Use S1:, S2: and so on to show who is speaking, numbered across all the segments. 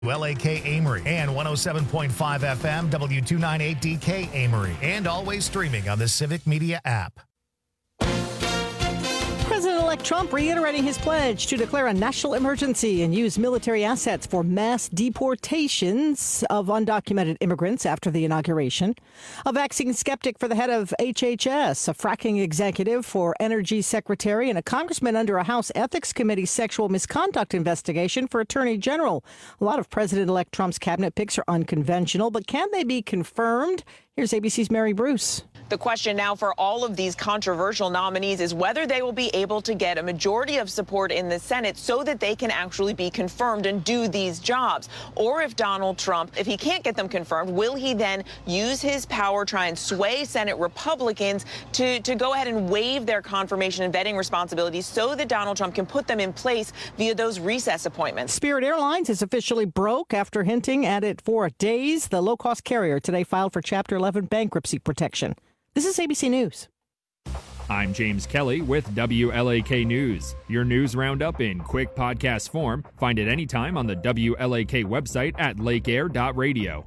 S1: LAK Amory and 107.5 FM W298DK Amory, and always streaming on the Civic Media app.
S2: President-elect Trump reiterating his pledge to declare a national emergency and use military assets for mass deportations of undocumented immigrants after the inauguration. A vaccine skeptic for the head of HHS, a fracking executive for Energy Secretary, and a congressman under a House Ethics Committee sexual misconduct investigation for Attorney General. A lot of President-elect Trump's cabinet picks are unconventional, but can they be confirmed? Here's ABC's Mary Bruce.
S3: The question now for all of these controversial nominees is whether they will be able to get a majority of support in the Senate so that they can actually be confirmed and do these jobs. Or if Donald Trump, if he can't get them confirmed, will he then use his power, try and sway Senate Republicans to go ahead and waive their confirmation and vetting responsibilities so that Donald Trump can put them in place via those recess appointments? Spirit
S2: Airlines is officially broke after hinting at it for days. The low-cost carrier today filed for Chapter 11 bankruptcy protection. This is ABC News.
S4: I'm James Kelly with WLAK News. Your news roundup in quick podcast form. Find it anytime on the WLAK website at lakeair.radio.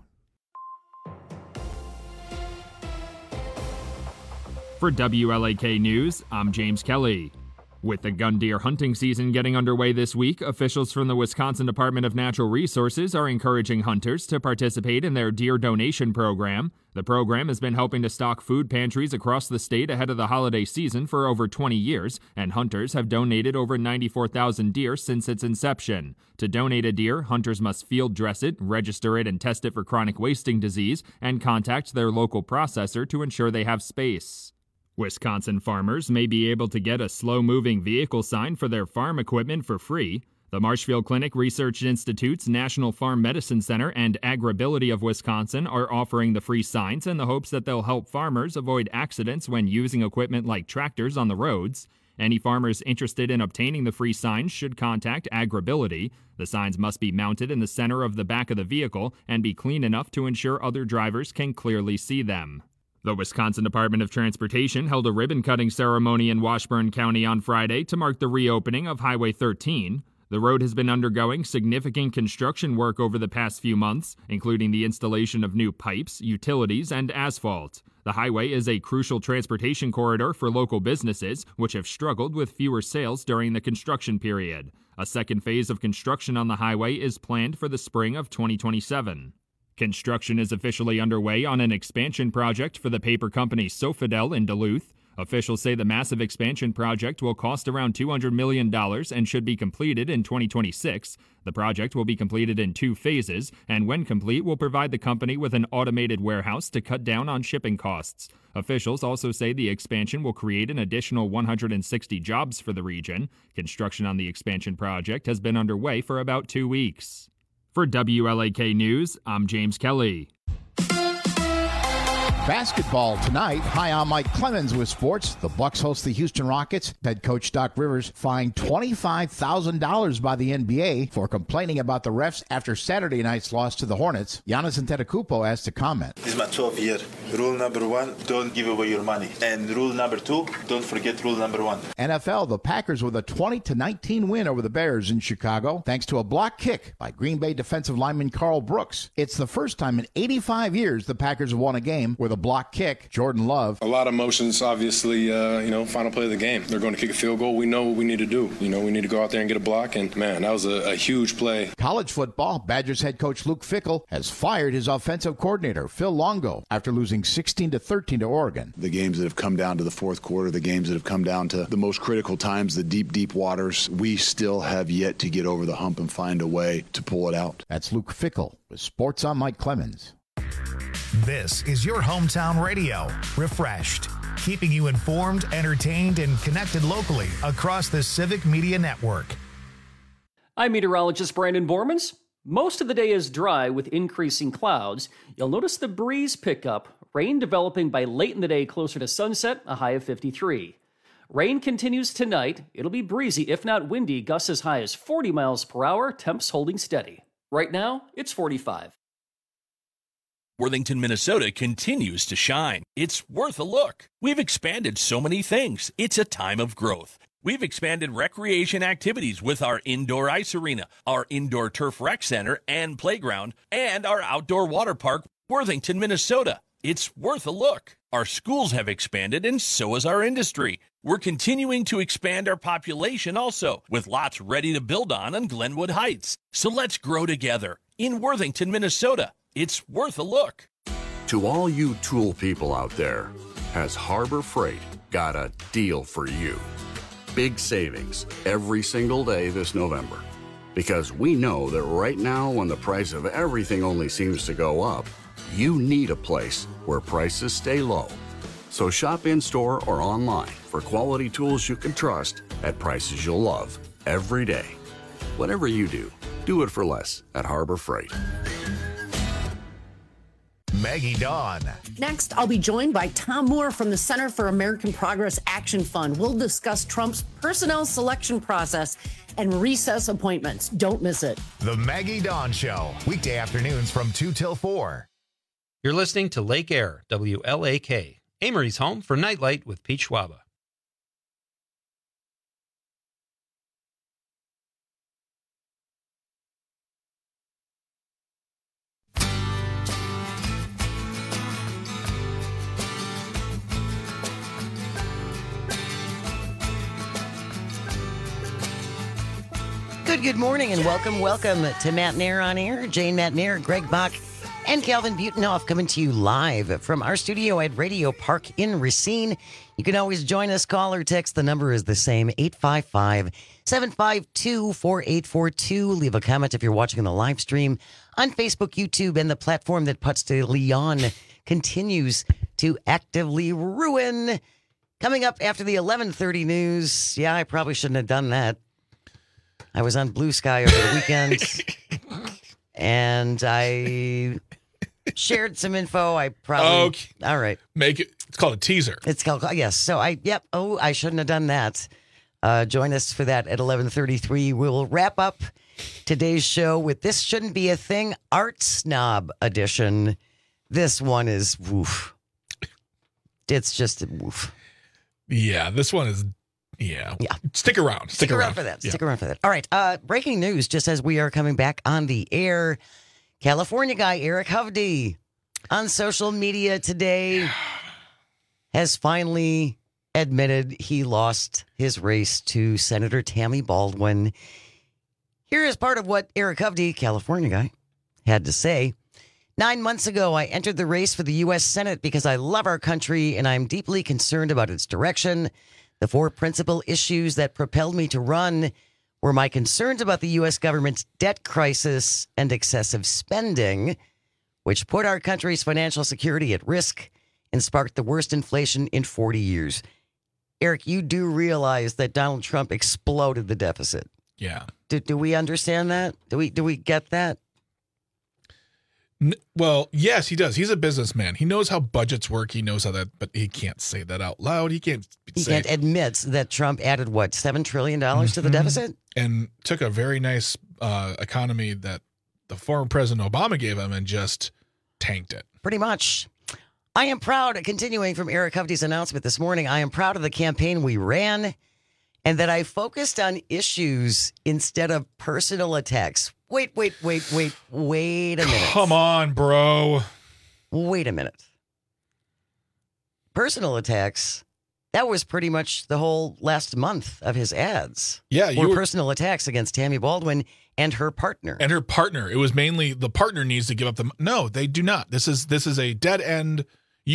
S4: For WLAK News, I'm James Kelly. With the gun deer hunting season getting underway this week, officials from the Wisconsin Department of Natural Resources are encouraging hunters to participate in their deer donation program. The program has been helping to stock food pantries across the state ahead of the holiday season for over 20 years, and hunters have donated over 94,000 deer since its inception. To donate a deer, hunters must field dress it, register it, and test it for chronic wasting disease, and contact their local processor to ensure they have space. Wisconsin farmers may be able to get a slow-moving vehicle sign for their farm equipment for free. The Marshfield Clinic Research Institute's National Farm Medicine Center and Agribility of Wisconsin are offering the free signs in the hopes that they'll help farmers avoid accidents when using equipment like tractors on the roads. Any farmers interested in obtaining the free signs should contact Agribility. The signs must be mounted in the center of the back of the vehicle and be clean enough to ensure other drivers can clearly see them. The Wisconsin Department of Transportation held a ribbon-cutting ceremony in Washburn County on Friday to mark the reopening of Highway 13. The road has been undergoing significant construction work over the past few months, including the installation of new pipes, utilities, and asphalt. The highway is a crucial transportation corridor for local businesses, which have struggled with fewer sales during the construction period. A second phase of construction on the highway is planned for the spring of 2027. Construction is officially underway on an expansion project for the paper company Sofidel in Duluth. Officials say the massive expansion project will cost around $200 million and should be completed in 2026. The project will be completed in 2 phases, and when complete, will provide the company with an automated warehouse to cut down on shipping costs. Officials also say the expansion will create an additional 160 jobs for the region. Construction on the expansion project has been underway for about 2 weeks. For WLAK News, I'm James Kelly.
S5: Basketball tonight. Hi, I'm Mike Clemens with sports. The Bucks host the Houston Rockets. Head coach Doc Rivers fined $25,000 by the NBA for complaining about the refs after Saturday night's loss to the Hornets. Giannis Antetokounmpo has to comment.
S6: This is my 12th year. Rule number 1, don't give away your money. And rule number 2, don't forget rule number 1.
S5: NFL, the Packers with a 20-19 win over the Bears in Chicago, thanks to a block kick by Green Bay defensive lineman Carl Brooks. It's the first time in 85 years the Packers have won a game with a block kick. Jordan Love.
S7: A lot of emotions, obviously, final play of the game. They're going to kick a field goal. We know what we need to do. We need to go out there and get a block, and, man, that was a huge play.
S5: College football, Badgers head coach Luke Fickell has fired his offensive coordinator, Phil Longo, after losing 16-13 to Oregon.
S8: The games that have come down to the fourth quarter, the games that have come down to the most critical times, the deep, deep waters, we still have yet to get over the hump and find a way to pull it out.
S5: That's Luke Fickell with Sports on Mike Clemens.
S1: This is your hometown radio, refreshed, keeping you informed, entertained, and connected locally across the Civic Media Network.
S9: I'm meteorologist Brandon Bormans. Most of the day is dry with increasing clouds. You'll notice the breeze pick up, rain developing by late in the day closer to sunset, a high of 53. Rain continues tonight. It'll be breezy, if not windy, gusts as high as 40 miles per hour, temps holding steady. Right now, it's 45.
S10: Worthington, Minnesota continues to shine. It's worth a look. We've expanded so many things. It's a time of growth. We've expanded recreation activities with our indoor ice arena, our indoor turf rec center and playground, and our outdoor water park, Worthington, Minnesota. It's worth a look. Our schools have expanded, and so has our industry. We're continuing to expand our population also, with lots ready to build on Glenwood Heights. So let's grow together in Worthington, Minnesota. It's worth a look.
S11: To all you tool people out there, has Harbor Freight got a deal for you? Big savings every single day this November. Because we know that right now, when the price of everything only seems to go up, you need a place where prices stay low. So shop in-store or online for quality tools you can trust at prices you'll love every day. Whatever you do, do it for less at Harbor Freight.
S1: Maggie Dawn.
S12: Next, I'll be joined by Tom Moore from the Center for American Progress Action Fund. We'll discuss Trump's personnel selection process and recess appointments. Don't miss it.
S1: The Maggie Dawn Show, weekday afternoons from 2 till 4.
S13: You're listening to Lake Air, WLAK, Amory's home for Nightlight with Pete Schwaba.
S14: Good morning and welcome to Matt Nair on Air. Jane Matt Nair, Greg Bach, and Calvin Butenoff coming to you live from our studio at Radio Park in Racine. You can always join us, call or text. The number is the same, 855-752-4842. Leave a comment if you're watching the live stream on Facebook, YouTube, and the platform that Putz de Leon continues to actively ruin. Coming up after the 11:30 news. Yeah, I probably shouldn't have done that. I was on Blue Sky over the weekend, and I shared some info. I probably...
S15: Okay.
S14: All right.
S15: Make it... It's called a teaser.
S14: It's called... Yes. So I shouldn't have done that. Join us for that at 11:33. We'll wrap up today's show with This Shouldn't Be a Thing, Art Snob Edition. This one is woof. It's just woof.
S15: Yeah, this one is... Yeah. Stick around.
S14: Stick around for that.
S15: Yeah.
S14: Stick around for that. All right. Breaking news, just as we are coming back on the air. California guy Eric Hovde on social media today has finally admitted he lost his race to Senator Tammy Baldwin. Here is part of what Eric Hovde, California guy, had to say. 9 months ago, I entered the race for the U.S. Senate because I love our country and I'm deeply concerned about its direction. The four principal issues that propelled me to run were my concerns about the U.S. government's debt crisis and excessive spending, which put our country's financial security at risk and sparked the worst inflation in 40 years. Eric, you do realize that Donald Trump exploded the deficit.
S15: Yeah.
S14: Do we understand that? Do we get that?
S15: Well, yes, he does. He's a businessman. He knows how budgets work. He knows how that, but he can't say that out loud. He can't
S14: admit that Trump added, what, $7 trillion to the deficit?
S15: And took a very nice economy that the former President Obama gave him and just tanked it.
S14: Pretty much. I am proud, continuing from Eric Hovde's announcement this morning, I am proud of the campaign we ran and that I focused on issues instead of personal attacks. Wait a minute.
S15: Come on, bro.
S14: Wait a minute. Personal attacks, that was pretty much the whole last month of his ads.
S15: Yeah.
S14: Were personal attacks against Tammy Baldwin and her partner.
S15: It was mainly the partner needs to give up the... No, they do not. This is a dead end.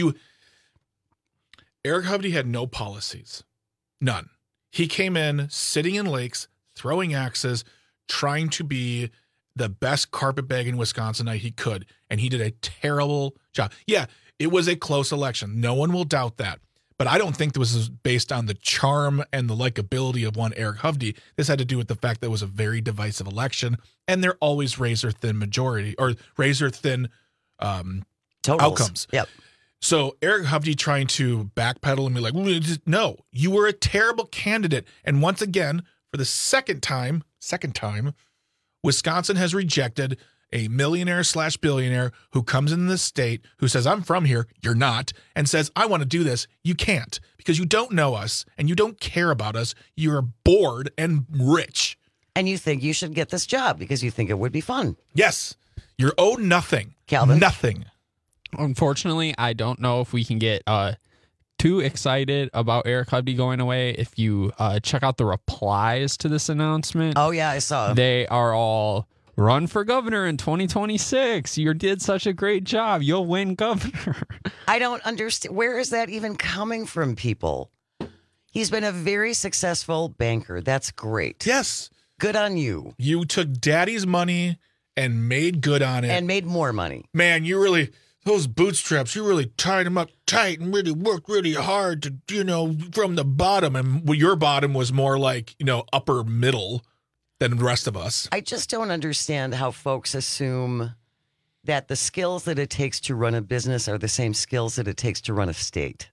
S15: Eric Hovde had no policies. None. He came in, sitting in lakes, throwing axes, trying to be the best carpetbagger in Wisconsinite he could, and he did a terrible job. Yeah, it was a close election. No one will doubt that. But I don't think this was based on the charm and the likability of one Eric Hovde. This had to do with the fact that it was a very divisive election, and they're always razor-thin majority or razor-thin outcomes.
S14: Yep.
S15: So Eric Hovde trying to backpedal and be like, no, you were a terrible candidate. And once again, for the second time, Wisconsin has rejected a millionaire / billionaire who comes in this state who says, I'm from here, you're not, and says, I want to do this, you can't because you don't know us and you don't care about us. You're bored and rich.
S14: And you think you should get this job because you think it would be fun.
S15: Yes. You're owed nothing.
S14: Calvin?
S15: Nothing.
S16: Unfortunately, I don't know if we can get too excited about Eric Hovde going away. If you check out the replies to this announcement.
S14: Oh, yeah, I saw.
S16: They are all, run for governor in 2026. You did such a great job. You'll win governor.
S14: I don't understand. Where is that even coming from, people? He's been a very successful banker. That's great.
S15: Yes.
S14: Good on you.
S15: You took daddy's money and made good on it.
S14: And made more money.
S15: Man, you really... Those bootstraps, you really tied them up tight and really worked really hard to, from the bottom. And your bottom was more like, upper middle than the rest of us.
S14: I just don't understand how folks assume that the skills that it takes to run a business are the same skills that it takes to run a state.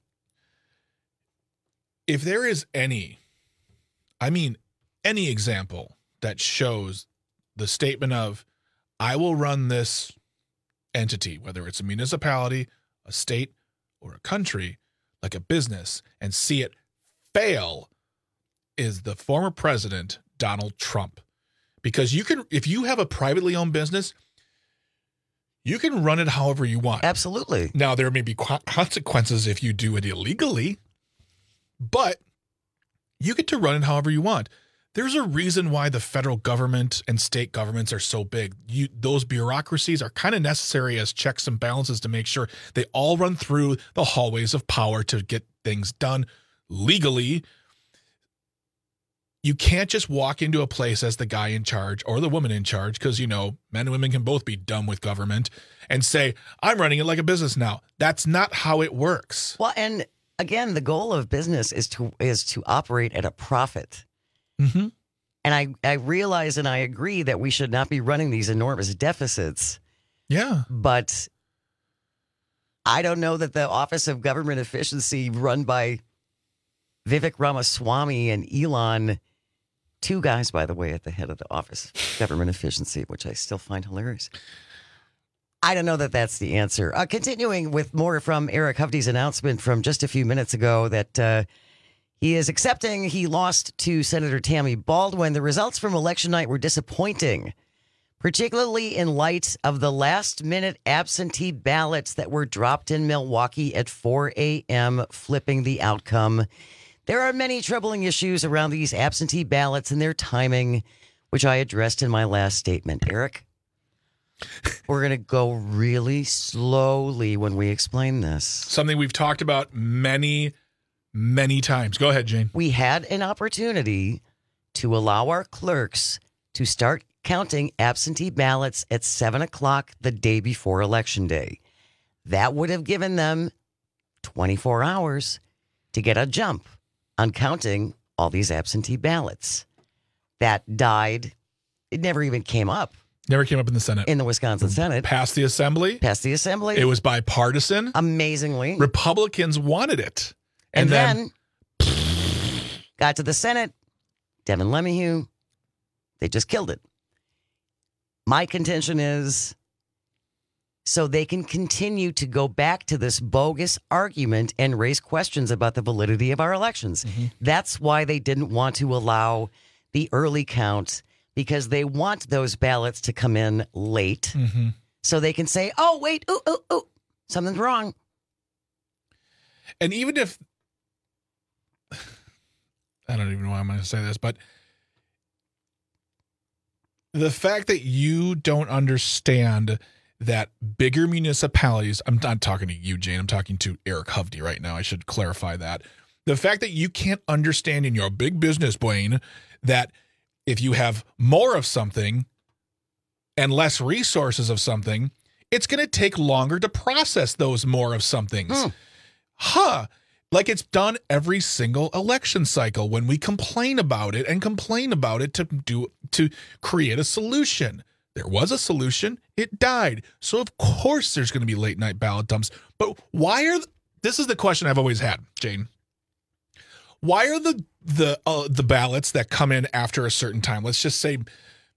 S15: If there is any example that shows the statement of, I will run this entity, whether it's a municipality, a state, or a country, like a business, and see it fail, is the former president, Donald Trump. Because if you have a privately owned business, you can run it however you want.
S14: Absolutely.
S15: Now, there may be consequences if you do it illegally, but you get to run it however you want. There's a reason why the federal government and state governments are so big. Those bureaucracies are kind of necessary as checks and balances to make sure they all run through the hallways of power to get things done legally. You can't just walk into a place as the guy in charge or the woman in charge, because, men and women can both be dumb with government, and say, I'm running it like a business now. That's not how it works.
S14: Well, and again, the goal of business is to operate at a profit.
S15: Mm-hmm.
S14: And I realize and I agree that we should not be running these enormous deficits.
S15: Yeah.
S14: But I don't know that the Office of Government Efficiency, run by Vivek Ramaswamy and Elon, two guys, by the way, at the head of the Office of Government Efficiency, which I still find hilarious. I don't know that that's the answer. Continuing with more from Eric Hovde's announcement from just a few minutes ago that he is accepting he lost to Senator Tammy Baldwin. The results from election night were disappointing, particularly in light of the last-minute absentee ballots that were dropped in Milwaukee at 4 a.m., flipping the outcome. There are many troubling issues around these absentee ballots and their timing, which I addressed in my last statement. Eric, we're going to go really slowly when we explain this.
S15: Something we've talked about many times. Go ahead, Jane.
S14: We had an opportunity to allow our clerks to start counting absentee ballots at 7 o'clock the day before Election Day. That would have given them 24 hours to get a jump on counting all these absentee ballots. That died. It never even came up.
S15: Never came up in the Senate.
S14: In the Wisconsin Senate.
S15: Passed the Assembly.
S14: It
S15: was bipartisan.
S14: Amazingly.
S15: Republicans wanted it.
S14: And then got to the Senate, Devin LeMahieu, they just killed it. My contention is so they can continue to go back to this bogus argument and raise questions about the validity of our elections. Mm-hmm. That's why they didn't want to allow the early count, because they want those ballots to come in late so they can say, oh, wait, ooh, something's wrong.
S15: And even if, I don't even know why I'm going to say this, but the fact that you don't understand that bigger municipalities, I'm not talking to you, Jane, I'm talking to Eric Hovde right now. I should clarify that. The fact that you can't understand in your big business brain that if you have more of something and less resources of something, it's going to take longer to process those more of somethings. Like it's done every single election cycle when we complain about it to create a solution. There was a solution. It died. So of course there's going to be late night ballot dumps. But this is the question I've always had, Jane. Why are the ballots that come in after a certain time, let's just say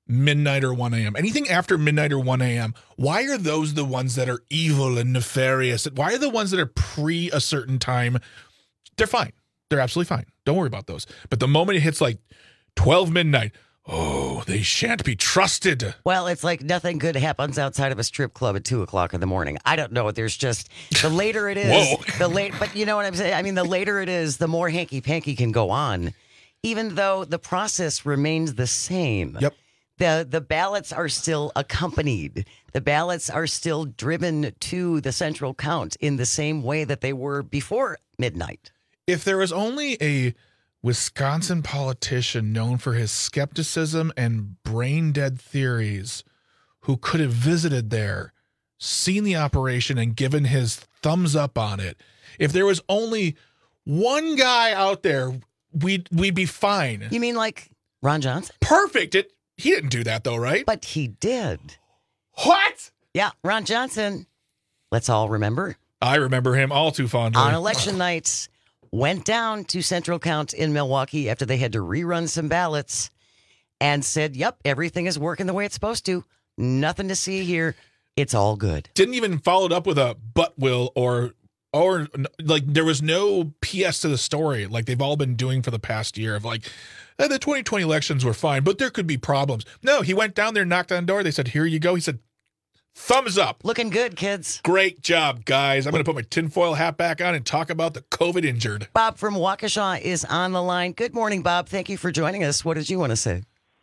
S15: midnight or 1 a.m. Anything after midnight or 1 a.m., why are those the ones that are evil and nefarious? Why are the ones that are pre a certain time? They're fine. They're absolutely fine. Don't worry about those. But the moment it hits like 12 midnight, oh, they shan't be trusted.
S14: Well, it's like nothing good happens outside of a strip club at 2 o'clock in the morning. I don't know. There's just, the later it is, but you know what I'm saying? I mean, the later it is, the more hanky-panky can go on, even though the process remains the same.
S15: Yep.
S14: The ballots are still accompanied. The ballots are still driven to the central count in the same way that they were before midnight.
S15: If there was only a Wisconsin politician known for his skepticism and brain-dead theories who could have visited there, seen the operation, and given his thumbs up on it, if there was only one guy out there, we'd be fine.
S14: You mean like Ron Johnson?
S15: Perfect. He didn't do that, though, right?
S14: But he did.
S15: What?
S14: Yeah, Ron Johnson. Let's all remember.
S15: I remember him all too fondly.
S14: On election nights, went down to Central Count in Milwaukee after they had to rerun some ballots and said, yep, everything is working the way it's supposed to. Nothing to see here. It's all good.
S15: Didn't even follow it up with a but will or like there was no PS to the story like they've all been doing for the past year of like, the 2020 elections were fine, but there could be problems. No, he went down there, knocked on the door. They said, here you go. He said, thumbs up.
S14: Looking good, kids.
S15: Great job, guys. I'm going to put my tinfoil hat back on and talk about the COVID injured.
S14: Bob from Waukesha is on the line. Good morning, Bob. Thank you for joining us. What did you want to say?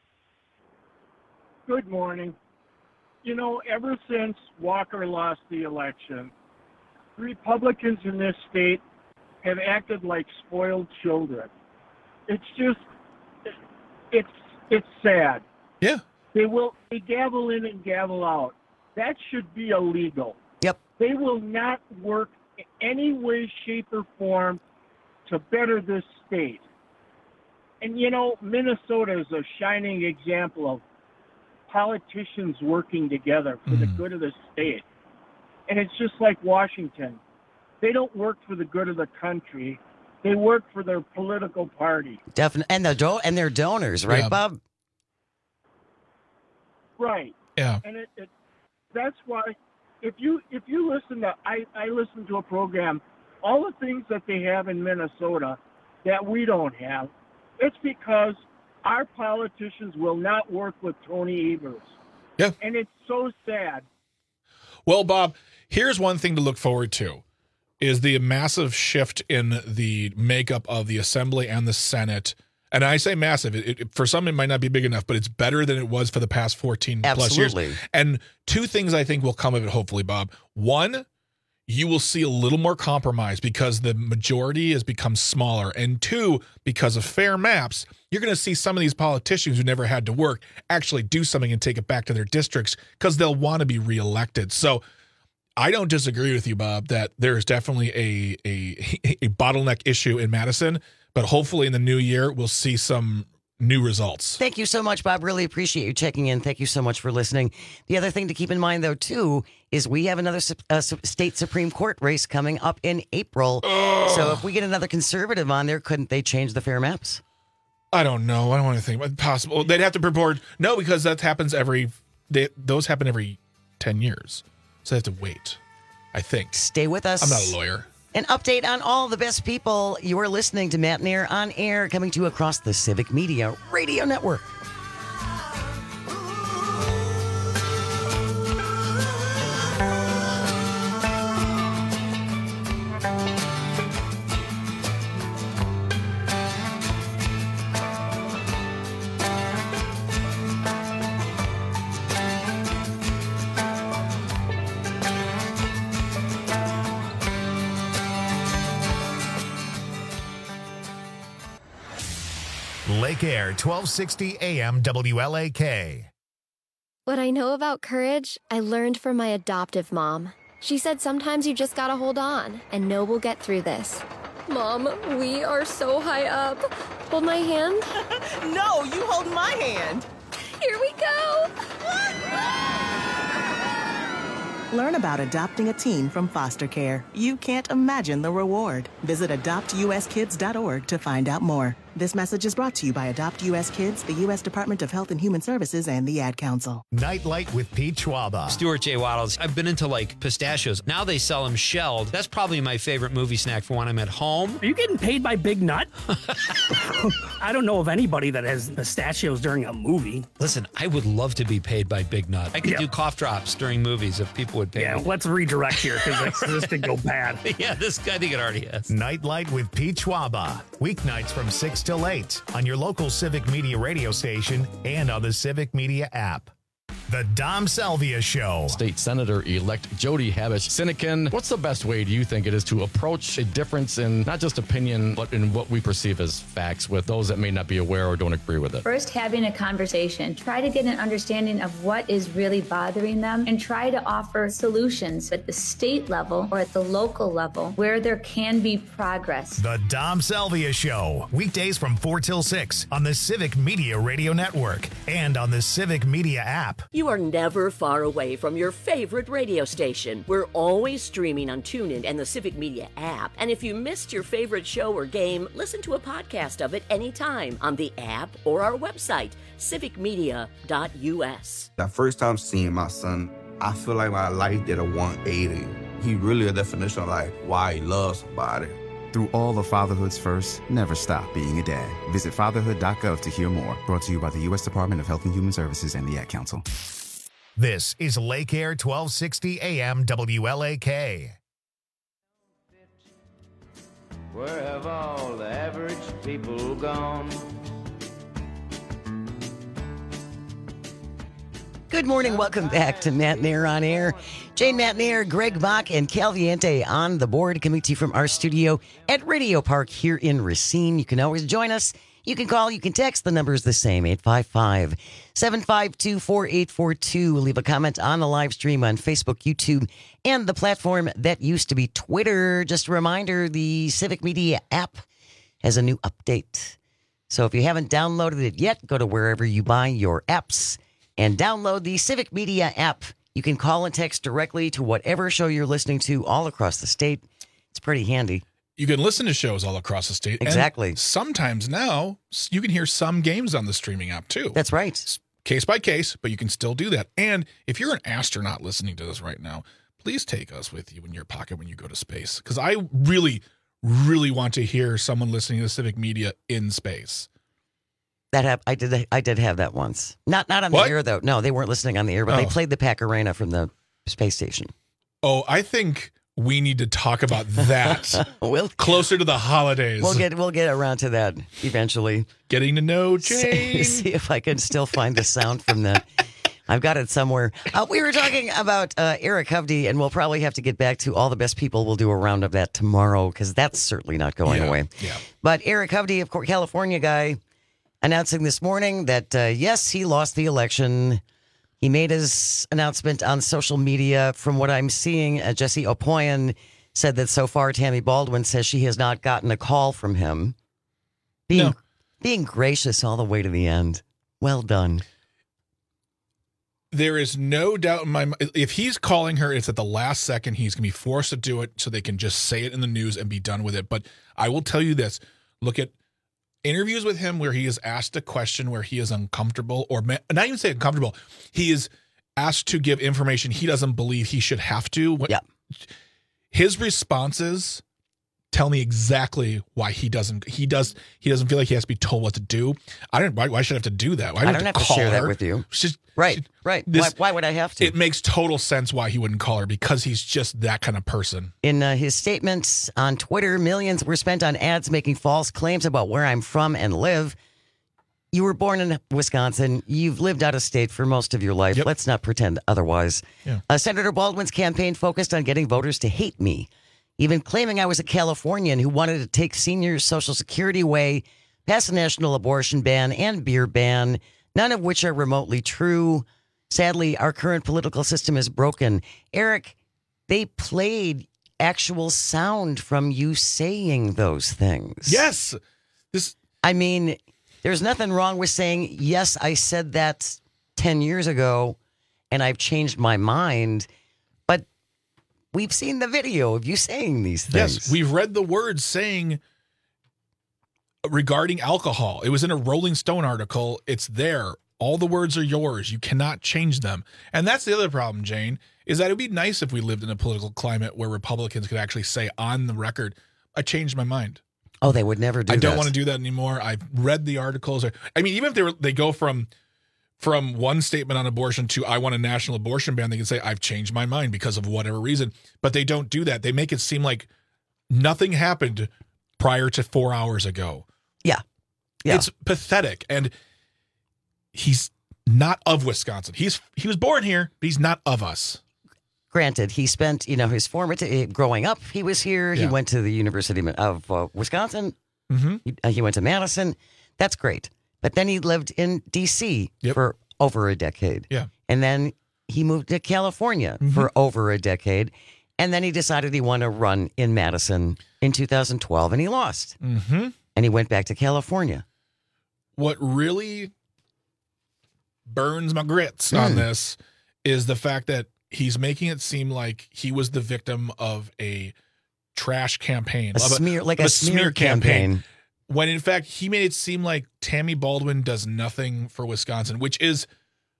S17: Good morning. You know, ever since Walker lost the election, Republicans in this state have acted like spoiled children. It's just, it's sad.
S15: Yeah.
S17: They gavel in and gavel out. That should be illegal.
S14: Yep.
S17: They will not work in any way, shape, or form to better this state. And, you know, Minnesota is a shining example of politicians working together for the good of the state. And it's just like Washington. They don't work for the good of the country. They work for their political party.
S14: Definitely. And their donors, right,
S15: Yeah.
S14: Bob?
S17: Right.
S15: Yeah.
S17: And that's why if you listen to I listen to a program, all the things that they have in Minnesota that we don't have, it's because our politicians will not work with Tony Evers.
S15: Yeah.
S17: And it's so sad.
S15: Well, Bob, here's one thing to look forward to is the massive shift in the makeup of the Assembly and the Senate. And I say massive. For some, it might not be big enough, but it's better than it was for the past 14 plus years. And two things I think will come of it, hopefully, Bob. One, you will see a little more compromise because the majority has become smaller. And two, because of fair maps, you're going to see some of these politicians who never had to work actually do something and take it back to their districts because they'll want to be reelected. So I don't disagree with you, Bob, that there is definitely a bottleneck issue in Madison, but hopefully in the new year, we'll see some new results.
S14: Thank you so much, Bob. Really appreciate you checking in. Thank you so much for listening. The other thing to keep in mind, though, too, is we have another state Supreme Court race coming up in April. So if we get another conservative on there, couldn't they change the fair maps?
S15: I don't know. I don't want to think about it. Possible. They'd have to purport. No, because that happens those happen every 10 years. So they have to wait, I think.
S14: Stay with us.
S15: I'm not a lawyer.
S14: An update on all the best people. You are listening to Matt and Air on Air, coming to you across the Civic Media Radio Network.
S1: Lake Air, 1260 AM WLAK.
S18: What I know about courage, I learned from my adoptive mom. She said sometimes you just gotta hold on and know we'll get through this. Mom, we are so high up. Hold my hand.
S3: No, you hold my hand.
S18: Here we go.
S19: Learn about adopting a teen from foster care. You can't imagine the reward. Visit adoptuskids.org to find out more. This message is brought to you by Adopt U.S. Kids, the U.S. Department of Health and Human Services, and the Ad Council.
S1: Nightlight with Pete Schwaba.
S13: Stuart J. Waddles. I've been into pistachios. Now they sell them shelled. That's probably my favorite movie snack for when I'm at home.
S20: Are you getting paid by Big Nut? I don't know of anybody that has pistachios during a movie.
S13: Listen, I would love to be paid by Big Nut. I could do cough drops during movies if people would pay me.
S20: Let's redirect here because this could go bad.
S13: Yeah, I think it already has.
S1: Nightlight with Pete Schwaba. Weeknights from 6 till 8 on your local Civic Media radio station and on the Civic Media app. The Dom Salvia Show.
S21: State Senator-elect Jody Habush-Sinekin, what's the best way do you think it is to approach a difference in not just opinion, but in what we perceive as facts with those that may not be aware or don't agree with it?
S22: First, having a conversation. Try to get an understanding of what is really bothering them and try to offer solutions at the state level or at the local level where there can be progress.
S1: The Dom Salvia Show. Weekdays from 4 till 6 on the Civic Media Radio Network and on the Civic Media app.
S23: You are never far away from your favorite radio station. We're always streaming on TuneIn and the Civic Media app. And if you missed your favorite show or game, listen to a podcast of it anytime on the app or our website, civicmedia.us.
S24: The first time seeing my son, I feel like my life did a 180. He really a definition of like why he loves somebody.
S25: Through all of fatherhood's first, never stop being a dad. Visit fatherhood.gov to hear more. Brought to you by the U.S. Department of Health and Human Services and the Ad Council.
S1: This is Lake Air 1260 AM WLAK.
S26: Where have all the average people gone?
S14: Good morning. Welcome back to Matt Nair on Air. Jane Matt Nair, Greg Bach, and Cal Viente on the board, coming to you from our studio at Radio Park here in Racine. You can always join us. You can call, you can text. The number is the same, 855-752-4842. Leave a comment on the live stream on Facebook, YouTube, and the platform that used to be Twitter. Just a reminder, the Civic Media app has a new update. So if you haven't downloaded it yet, go to wherever you buy your apps and download the Civic Media app. You can call and text directly to whatever show you're listening to all across the state. It's pretty handy.
S15: You can listen to shows all across the state.
S14: Exactly.
S15: And sometimes now you can hear some games on the streaming app too.
S14: That's right.
S15: Case by case, but you can still do that. And if you're an astronaut listening to this right now, please take us with you in your pocket when you go to space. Because I really, really want to hear someone listening to Civic Media in space.
S14: I did have that once. Not on the air, though. No, they weren't listening on the air, but they played the Pac-Arena from the space station.
S15: Oh, I think we need to talk about that closer to the holidays.
S14: We'll get around to that eventually.
S15: Getting to know Jane.
S14: See if I can still find the sound from that. I've got it somewhere. We were talking about Eric Hovde, and we'll probably have to get back to all the best people. We'll do a round of that tomorrow because that's certainly not going away.
S15: Yeah.
S14: But Eric Hovde, of course, California guy, announcing this morning that, yes, he lost the election. He made his announcement on social media. From what I'm seeing, Jesse Opoyan said that so far Tammy Baldwin says she has not gotten a call from him. Being gracious all the way to the end. Well done.
S15: There is no doubt in my mind. If he's calling her, it's at the last second. He's going to be forced to do it so they can just say it in the news and be done with it. But I will tell you this. Look at interviews with him where he is asked a question where he is uncomfortable, or not even say uncomfortable. He is asked to give information he doesn't believe he should have to.
S14: Yeah.
S15: His responses tell me exactly why he doesn't feel like he has to be told what to do. Why should I have to do that?
S14: I don't have to share that with you. Right. Why would I have to?
S15: It makes total sense why he wouldn't call her, because he's just that kind of person.
S14: In his statements on Twitter, millions were spent on ads making false claims about where I'm from and live. You were born in Wisconsin. You've lived out of state for most of your life. Yep. Let's not pretend otherwise. Yeah. Senator Baldwin's campaign focused on getting voters to hate me, even claiming I was a Californian who wanted to take seniors' Social Security away, pass a national abortion ban and beer ban, none of which are remotely true. Sadly, our current political system is broken. Eric, they played actual sound from you saying those things.
S15: Yes.
S14: I mean, there's nothing wrong with saying, yes, I said that 10 years ago and I've changed my mind. But we've seen the video of you saying these things.
S15: Yes, we've read the words saying regarding alcohol. It was in a Rolling Stone article. It's there. All the words are yours. You cannot change them. And that's the other problem, Jane, is that it would be nice if we lived in a political climate where Republicans could actually say on the record, I changed my mind.
S14: Oh, they would never do that.
S15: I don't want to do that anymore. I've read the articles. I mean, even if they go from one statement on abortion to I want a national abortion ban, they can say, I've changed my mind because of whatever reason. But they don't do that. They make it seem like nothing happened prior to 4 hours ago.
S14: Yeah.
S15: It's pathetic. And he's not of Wisconsin. He was born here, but he's not of us.
S14: Granted, he spent, his growing up, he was here.
S15: Yeah.
S14: He went to the University of Wisconsin.
S15: Mm-hmm.
S14: He went to Madison. That's great. But then he lived in D.C. for over a decade.
S15: Yeah.
S14: And then he moved to California for over a decade. And then he decided he wanted to run in Madison in 2012, and he lost.
S15: Mm-hmm.
S14: And he went back to California.
S15: What really burns my grits on this is the fact that he's making it seem like he was the victim of a trash campaign.
S14: A smear campaign.
S15: When in fact, he made it seem like Tammy Baldwin does nothing for Wisconsin, which is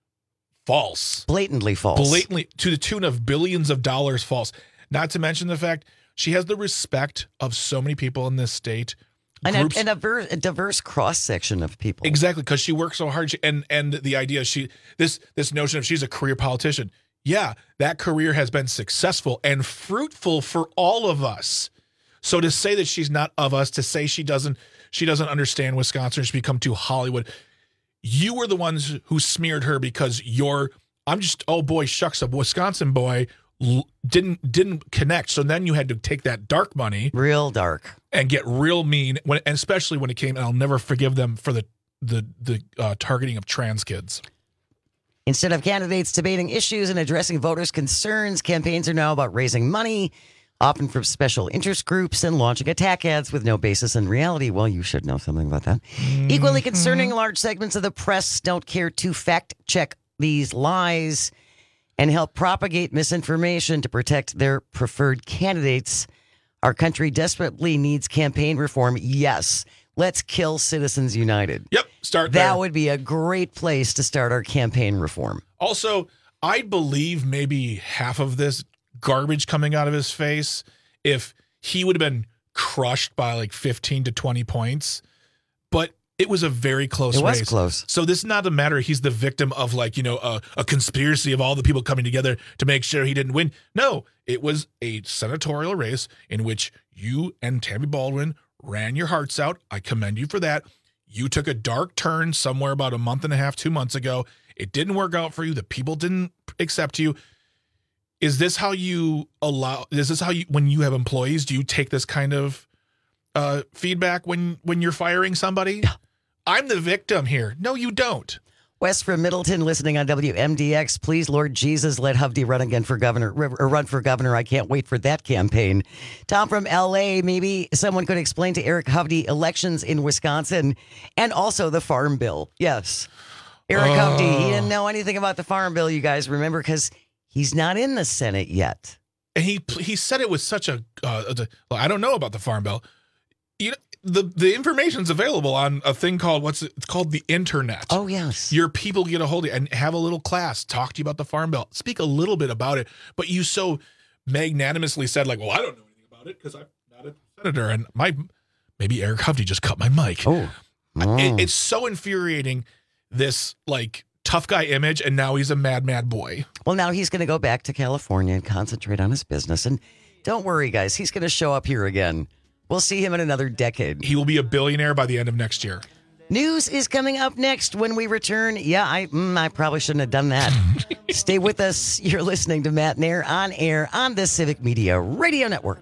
S15: false.
S14: Blatantly false.
S15: Blatantly, to the tune of billions of dollars false. Not to mention the fact she has the respect of so many people in this state.
S14: And a diverse cross-section of people.
S15: Exactly, because she works so hard. And the idea, this notion of she's a career politician. Yeah, that career has been successful and fruitful for all of us. So to say that she's not of us, to say she doesn't understand Wisconsin, she's become too Hollywood. You were the ones who smeared her because I'm just, oh boy, shucks, a Wisconsin boy didn't connect. So then you had to take that dark money,
S14: real dark, and
S15: get real mean. And especially when it came, and I'll never forgive them for the targeting of trans kids.
S14: Instead of candidates debating issues and addressing voters' concerns, campaigns are now about raising money, often from special interest groups, and launching attack ads with no basis in reality. Well, you should know something about that. Mm-hmm. Equally concerning, large segments of the press don't care to fact-check these lies and help propagate misinformation to protect their preferred candidates. Our country desperately needs campaign reform. Yes. Let's kill Citizens United.
S15: Yep, start there.
S14: That would be a great place to start our campaign reform.
S15: Also, I believe maybe half of this garbage coming out of his face if he would have been crushed by like 15 to 20 points. But it was a very close race.
S14: It was close.
S15: So this is not a matter he's the victim of a conspiracy of all the people coming together to make sure he didn't win. No, it was a senatorial race in which you and Tammy Baldwin ran your hearts out. I commend you for that. You took a dark turn somewhere about a month and a half, 2 months ago. It didn't work out for you. The people didn't accept you. Is this how you when you have employees, do you take this kind of feedback when you're firing somebody? I'm the victim here. No, you don't.
S14: Wes from Middleton, listening on WMDX. Please, Lord Jesus, let Hovde run for governor. I can't wait for that campaign. Tom from LA, maybe someone could explain to Eric Hovde elections in Wisconsin and also the Farm Bill. Yes. Eric Hovde, he didn't know anything about the Farm Bill, you guys remember, because he's not in the Senate yet.
S15: And he said it with such I don't know about the Farm Bill. You know, the information's available on a thing called it's called the internet.
S14: Oh, yes.
S15: Your people get a hold of you and have a little class, talk to you about the Farm Bill, speak a little bit about it. But you so magnanimously said, like, well, I don't know anything about it because I'm not a senator. And maybe Eric Hovde just cut my mic.
S14: Oh.
S15: It's so infuriating, this like tough guy image, and now he's a mad boy.
S14: Well, now he's going to go back to California and concentrate on his business. And don't worry, guys, he's going to show up here again. We'll see him in another decade.
S15: He will be a billionaire by the end of next year.
S14: News is coming up next when we return. Yeah, I probably shouldn't have done that. Stay with us. You're listening to Matt Nair on air on the Civic Media Radio Network.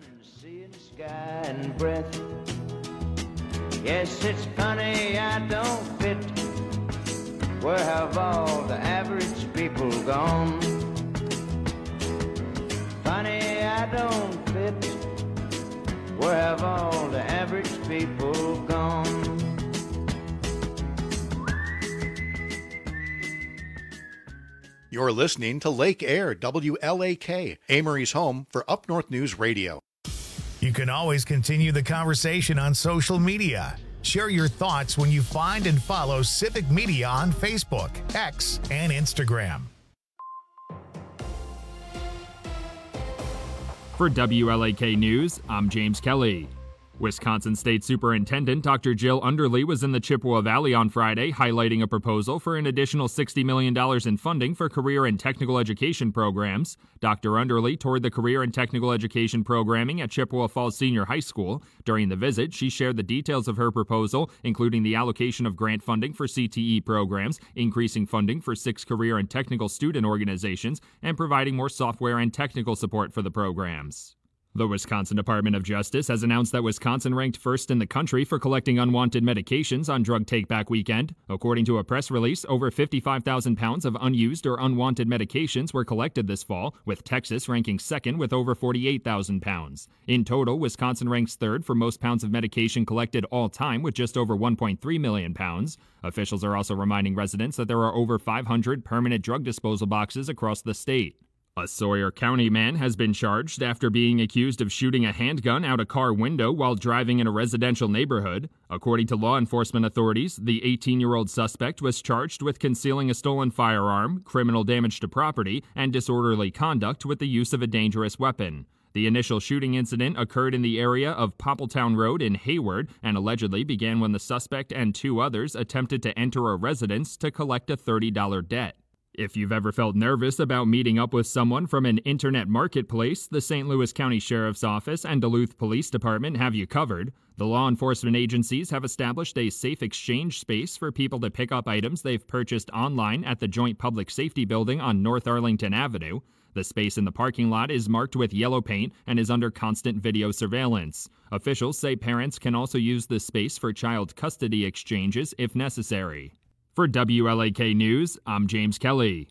S26: Yes, it's funny I don't fit. Where have all the average people gone? Funny I don't fit. Where have all the average people gone?
S2: You're listening to Lake Air, WLAK, Amory's home for Up North News Radio.
S1: You can always continue the conversation on social media. Share your thoughts when you find and follow Civic Media on Facebook, X, and Instagram.
S4: For WLAK News, I'm James Kelly. Wisconsin State Superintendent Dr. Jill Underly was in the Chippewa Valley on Friday, highlighting a proposal for an additional $60 million in funding for career and technical education programs. Dr. Underly toured the career and technical education programming at Chippewa Falls Senior High School. During the visit, she shared the details of her proposal, including the allocation of grant funding for CTE programs, increasing funding for 6 career and technical student organizations, and providing more software and technical support for the programs. The Wisconsin Department of Justice has announced that Wisconsin ranked first in the country for collecting unwanted medications on Drug Take-Back Weekend. According to a press release, over 55,000 pounds of unused or unwanted medications were collected this fall, with Texas ranking second with over 48,000 pounds. In total, Wisconsin ranks third for most pounds of medication collected all time, with just over 1.3 million pounds. Officials are also reminding residents that there are over 500 permanent drug disposal boxes across the state. A Sawyer County man has been charged after being accused of shooting a handgun out a car window while driving in a residential neighborhood. According to law enforcement authorities, the 18-year-old suspect was charged with concealing a stolen firearm, criminal damage to property, and disorderly conduct with the use of a dangerous weapon. The initial shooting incident occurred in the area of Poppletown Road in Hayward and allegedly began when the suspect and 2 others attempted to enter a residence to collect a $30 debt. If you've ever felt nervous about meeting up with someone from an internet marketplace, the St. Louis County Sheriff's Office and Duluth Police Department have you covered. The law enforcement agencies have established a safe exchange space for people to pick up items they've purchased online at the Joint Public Safety Building on North Arlington Avenue. The space in the parking lot is marked with yellow paint and is under constant video surveillance. Officials say parents can also use this space for child custody exchanges if necessary. For WLAK News, I'm James Kelly.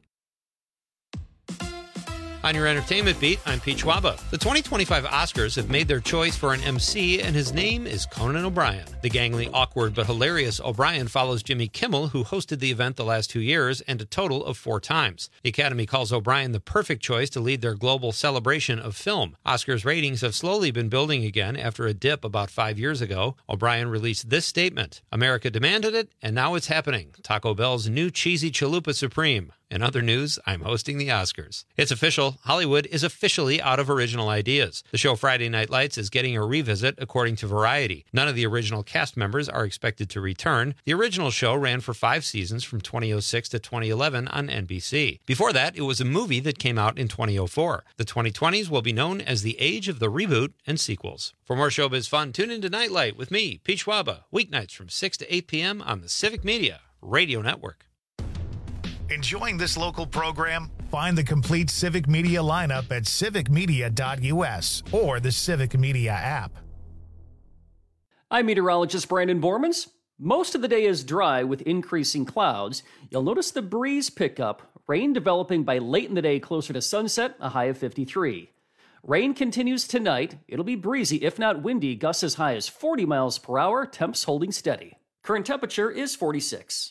S13: On your entertainment beat, I'm Pete Schwaba. The 2025 Oscars have made their choice for an MC, and his name is Conan O'Brien. The gangly, awkward, but hilarious O'Brien follows Jimmy Kimmel, who hosted the event the last 2 years, and a total of 4 times. The Academy calls O'Brien the perfect choice to lead their global celebration of film. Oscars ratings have slowly been building again after a dip about 5 years ago. O'Brien released this statement: "America demanded it, and now it's happening. Taco Bell's new cheesy chalupa supreme." In other news, I'm hosting the Oscars. It's official. Hollywood is officially out of original ideas. The show Friday Night Lights is getting a revisit, according to Variety. None of the original cast members are expected to return. The original show ran for 5 seasons from 2006 to 2011 on NBC. Before that, it was a movie that came out in 2004. The 2020s will be known as the age of the reboot and sequels. For more showbiz fun, tune into Nightlight with me, Pete Schwaba, weeknights from 6 to 8 p.m. on the Civic Media Radio Network.
S1: Enjoying this local program? Find the complete Civic Media lineup at civicmedia.us or the Civic Media app.
S9: I'm meteorologist Brandon Bormans. Most of the day is dry with increasing clouds. You'll notice the breeze pick up, rain developing by late in the day closer to sunset, a high of 53. Rain continues tonight. It'll be breezy, if not windy, gusts as high as 40 miles per hour, temps holding steady. Current temperature is 46.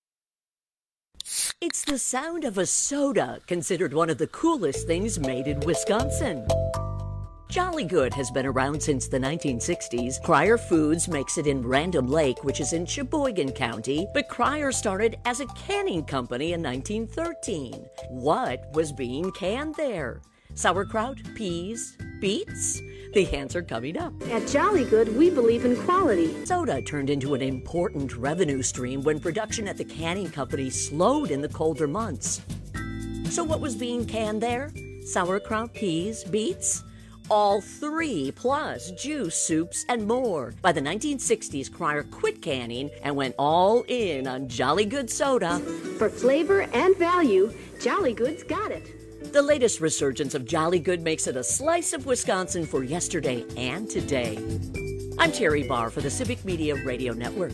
S23: It's the sound of a soda, considered one of the coolest things made in Wisconsin. Jolly Good has been around since the 1960s. Cryer Foods makes it in Random Lake, which is in Sheboygan County, but Cryer started as a canning company in 1913. What was being canned there? Sauerkraut, peas, beets? The answer coming up.
S5: At Jolly Good, we believe in quality.
S23: Soda turned into an important revenue stream when production at the canning company slowed in the colder months. So what was being canned there? Sauerkraut, peas, beets? All 3, plus juice, soups, and more. By the 1960s, Cryer quit canning and went all in on Jolly Good soda.
S5: For flavor and value, Jolly Good's got it.
S23: The latest resurgence of Jolly Good makes it a slice of Wisconsin for yesterday and today. I'm Terry Barr for the Civic Media Radio Network.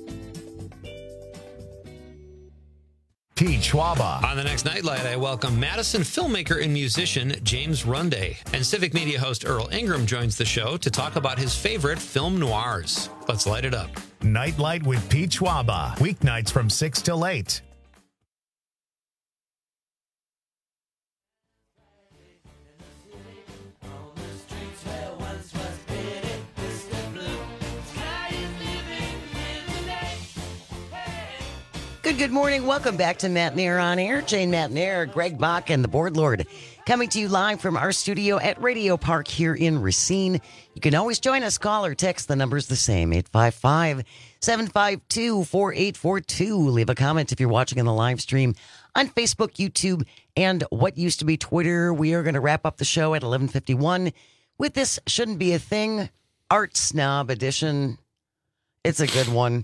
S1: Pete Schwaba.
S13: On the next Nightlight, I welcome Madison filmmaker and musician James Runday. And Civic Media host Earl Ingram joins the show to talk about his favorite film noirs. Let's light it up.
S1: Nightlight with Pete Schwaba. Weeknights from 6 till 8.
S14: Good morning. Welcome back to Matt Nair on Air. Jane Matt Nair, Greg Bach, and the Board Lord coming to you live from our studio at Radio Park here in Racine. You can always join us. Call or text. The number's the same, 855-752-4842. Leave a comment if you're watching on the live stream on Facebook, YouTube, and what used to be Twitter. We are going to wrap up the show at 11:51 with this Shouldn't Be a Thing Art Snob edition. It's a good one.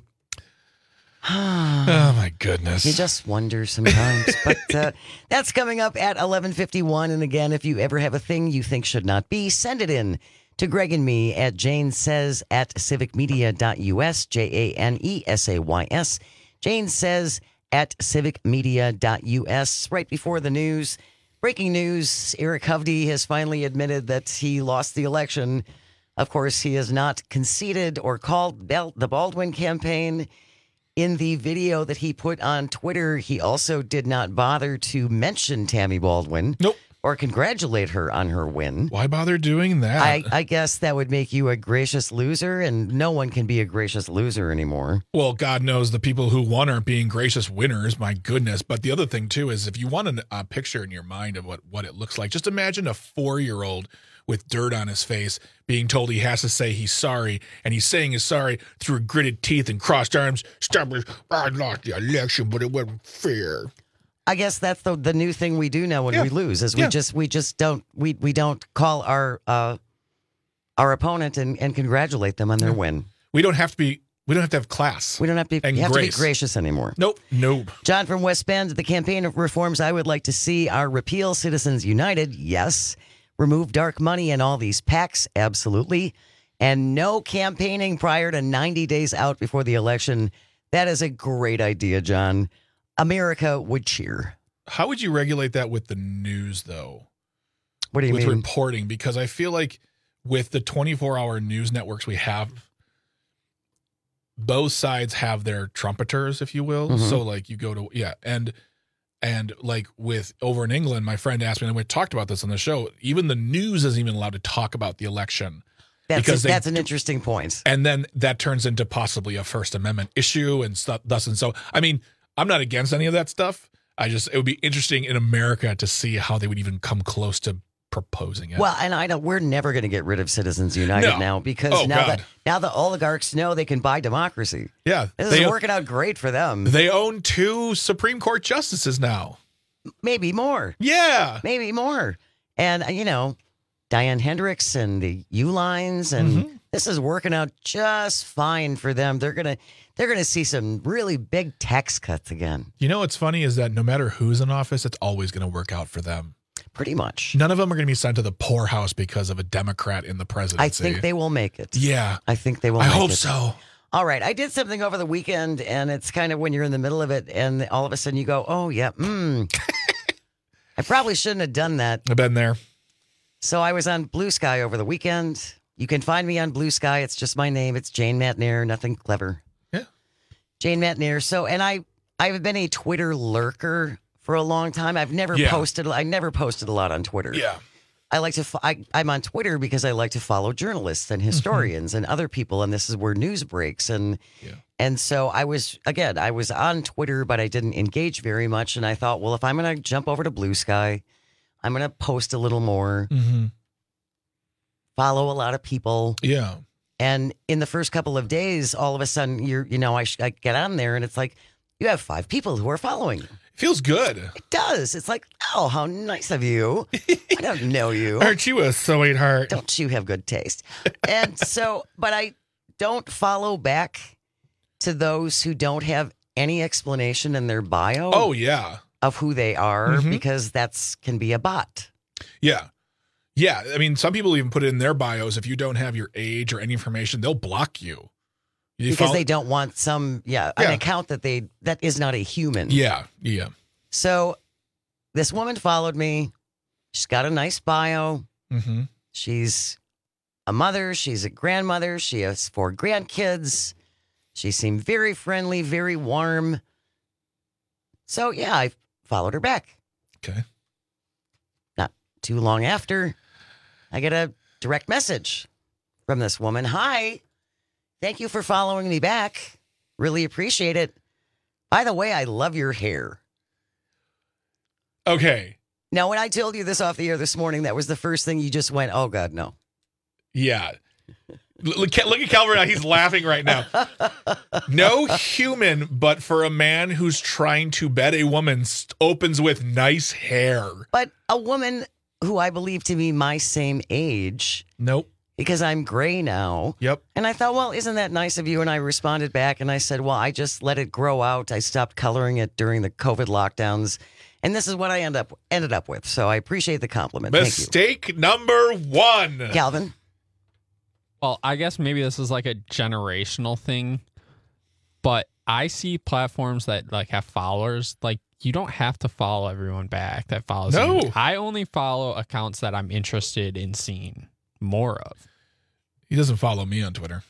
S15: Oh, my goodness.
S14: You just wonder sometimes. But that's coming up at 11:51. And again, if you ever have a thing you think should not be, send it in to Greg and me at janesays@civicmedia.us, JANESAYS. Jane Says at civicmedia.us. Right before the news, breaking news, Eric Hovde has finally admitted that he lost the election. Of course, he has not conceded or called the Baldwin campaign. In the video that he put on Twitter, he also did not bother to mention Tammy Baldwin.
S15: Nope.
S14: Or congratulate her on her win.
S15: Why bother doing that?
S14: I guess that would make you a gracious loser, and no one can be a gracious loser anymore.
S15: Well, God knows the people who won aren't being gracious winners, my goodness. But the other thing, too, is if you want a picture in your mind of what it looks like, just imagine a 4-year-old with dirt on his face being told he has to say he's sorry, and he's saying he's sorry through gritted teeth and crossed arms. I lost the election, but it wasn't fair.
S14: I guess that's the new thing we do now when we lose is we just don't call our opponent and congratulate them on their win.
S15: We don't have to have class.
S14: We don't have to be gracious anymore.
S15: Nope.
S14: John from West Bend, the campaign of reforms I would like to see are repeal Citizens United. Yes. Remove dark money and all these PACs. Absolutely. And no campaigning prior to 90 days out before the election. That is a great idea, John. America would cheer.
S15: How would you regulate that with the news, though?
S14: What do you mean?
S15: With reporting, because I feel like with the 24-hour news networks we have, both sides have their trumpeters, if you will.
S14: Mm-hmm.
S15: So, like, you go to, and like with over in England, my friend asked me, and we talked about this on the show, even the news isn't even allowed to talk about the election.
S14: That's an interesting point.
S15: And then that turns into possibly a First Amendment issue and stuff, thus and so. I mean, I'm not against any of that stuff. It would be interesting in America to see how they would even come close to proposing it.
S14: Well, and we're never going to get rid of Citizens United now because now the oligarchs know they can buy democracy.
S15: Yeah.
S14: This is working out great for them.
S15: They own 2 Supreme Court justices now.
S14: Maybe more.
S15: Yeah.
S14: Maybe more. And, Diane Hendricks and the Uihleins, and this is working out just fine for them. They're gonna see some really big tax cuts again.
S15: You know what's funny is that no matter who's in office, it's always going to work out for them.
S14: Pretty much.
S15: None of them are going to be sent to the poorhouse because of a Democrat in the presidency.
S14: I think they will make it.
S15: Yeah.
S14: I think they will
S15: I
S14: make it.
S15: hope so.
S14: All right. I did something over the weekend, and it's kind of when you're in the middle of it, and all of a sudden you go, oh, yeah, I probably shouldn't have done that.
S15: I've been there.
S14: So I was on Blue Sky over the weekend. You can find me on Blue Sky. It's just my name. It's Jane Matt Nair. Nothing clever.
S15: Yeah.
S14: Jane Matt Nair. So, and I've been a Twitter lurker for a long time. I never posted a lot on Twitter.
S15: Yeah.
S14: I like to, I'm on Twitter because I like to follow journalists and historians and other people. And this is where news breaks. And so I was on Twitter, but I didn't engage very much. And I thought, well, if I'm going to jump over to Blue Sky, I'm going to post a little more, follow a lot of people.
S15: Yeah.
S14: And in the first couple of days, all of a sudden, I get on there and it's like, you have 5 people who are following you.
S15: Feels good.
S14: It does. It's like, oh, how nice of you. I don't know you.
S15: Aren't you a sweetheart?
S14: Don't you have good taste? And so, but I don't follow back to those who don't have any explanation in their bio.
S15: Oh, yeah.
S14: Of who they are, because can be a bot.
S15: Yeah. Yeah. I mean, some people even put it in their bios. If you don't have your age or any information, they'll block you.
S14: Because they don't want an account that is not a human.
S15: Yeah. Yeah.
S14: So this woman followed me. She's got a nice bio.
S15: Mm-hmm.
S14: She's a mother. She's a grandmother. She has 4 grandkids. She seemed very friendly, very warm. So, yeah, I followed her back.
S15: Okay.
S14: Not too long after, I get a direct message from this woman. Hi, thank you for following me back. Really appreciate it. By the way, I love your hair.
S15: Okay.
S14: Now, when I told you this off the air this morning, that was the first thing you just went, oh, God, no.
S15: Yeah. Look at Calvin now. He's laughing right now. No human, but for a man who's trying to bet a woman, opens with nice hair.
S14: But a woman who I believe to be my same age.
S15: Nope.
S14: Because I'm gray now.
S15: Yep.
S14: And I thought, well, isn't that nice of you? And I responded back and I said, well, I just let it grow out. I stopped coloring it during the COVID lockdowns. And this is what I ended up with. So I appreciate the compliment.
S15: Mistake number 1.
S14: Calvin?
S16: Well, I guess maybe this is like a generational thing, but I see platforms that like have followers. Like, you don't have to follow everyone back that follows you. I only follow accounts that I'm interested in seeing more of.
S15: He doesn't follow me on Twitter.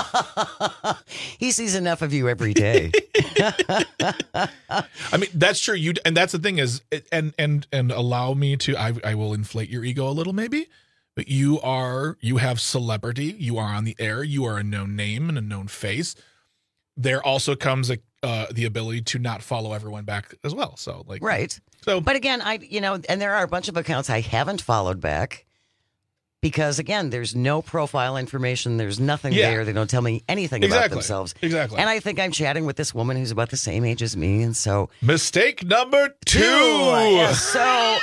S14: He sees enough of you every day.
S15: I mean, that's true. And that's the thing is, and allow me to, I will inflate your ego a little maybe, but you have celebrity. You are on the air. You are a known name and a known face. There also comes the ability to not follow everyone back as well. So like,
S14: right.
S15: So,
S14: but again, and there are a bunch of accounts I haven't followed back. Because, again, there's no profile information. There's nothing there. They don't tell me anything about themselves.
S15: Exactly.
S14: And I think I'm chatting with this woman who's about the same age as me. And so.
S15: Mistake number 2.
S14: Yeah, so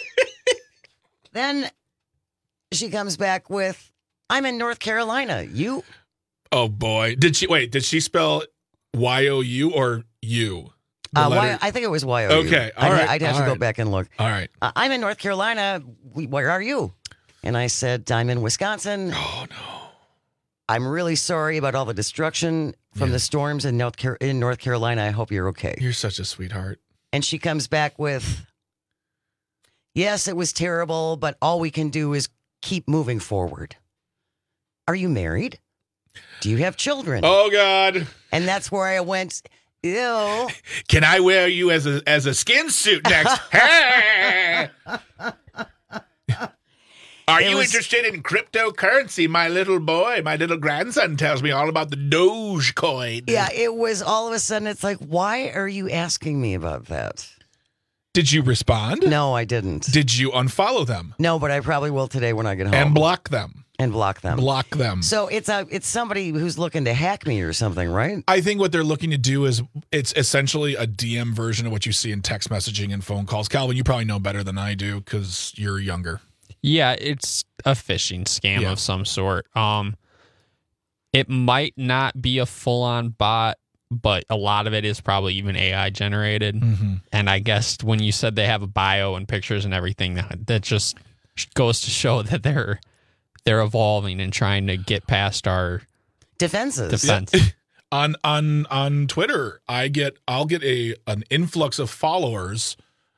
S14: then she comes back with, I'm in North Carolina. You?
S15: Oh, boy. Did she spell Y-O-U or U?
S14: I think it was Y-O-U.
S15: Okay. All right.
S14: I'd have to go back and look.
S15: All right.
S14: I'm in North Carolina. Where are you? And I said, I'm in Wisconsin.
S15: Oh, no.
S14: I'm really sorry about all the destruction from the storms in North Carolina. I hope you're okay.
S15: You're such a sweetheart.
S14: And she comes back with, yes, it was terrible, but all we can do is keep moving forward. Are you married? Do you have children?
S15: Oh, God.
S14: And that's where I went, ew.
S15: Can I wear you as a skin suit next? Are you interested in cryptocurrency, my little boy? My little grandson tells me all about the Dogecoin.
S14: Yeah, it was all of a sudden, it's like, why are you asking me about that?
S15: Did you respond?
S14: No, I didn't.
S15: Did you unfollow them?
S14: No, but I probably will today when I get home.
S15: And block them.
S14: Block them. So it's somebody who's looking to hack me or something, right?
S15: I think what they're looking to do is it's essentially a DM version of what you see in text messaging and phone calls. Calvin, you probably know better than I do because you're younger.
S16: Yeah, it's a phishing scam of some sort. It might not be a full-on bot, but a lot of it is probably even AI generated.
S15: Mm-hmm.
S16: And I guess when you said they have a bio and pictures and everything, that just goes to show that they're evolving and trying to get past our
S14: defenses.
S15: Yeah. On Twitter, I'll get an influx of followers,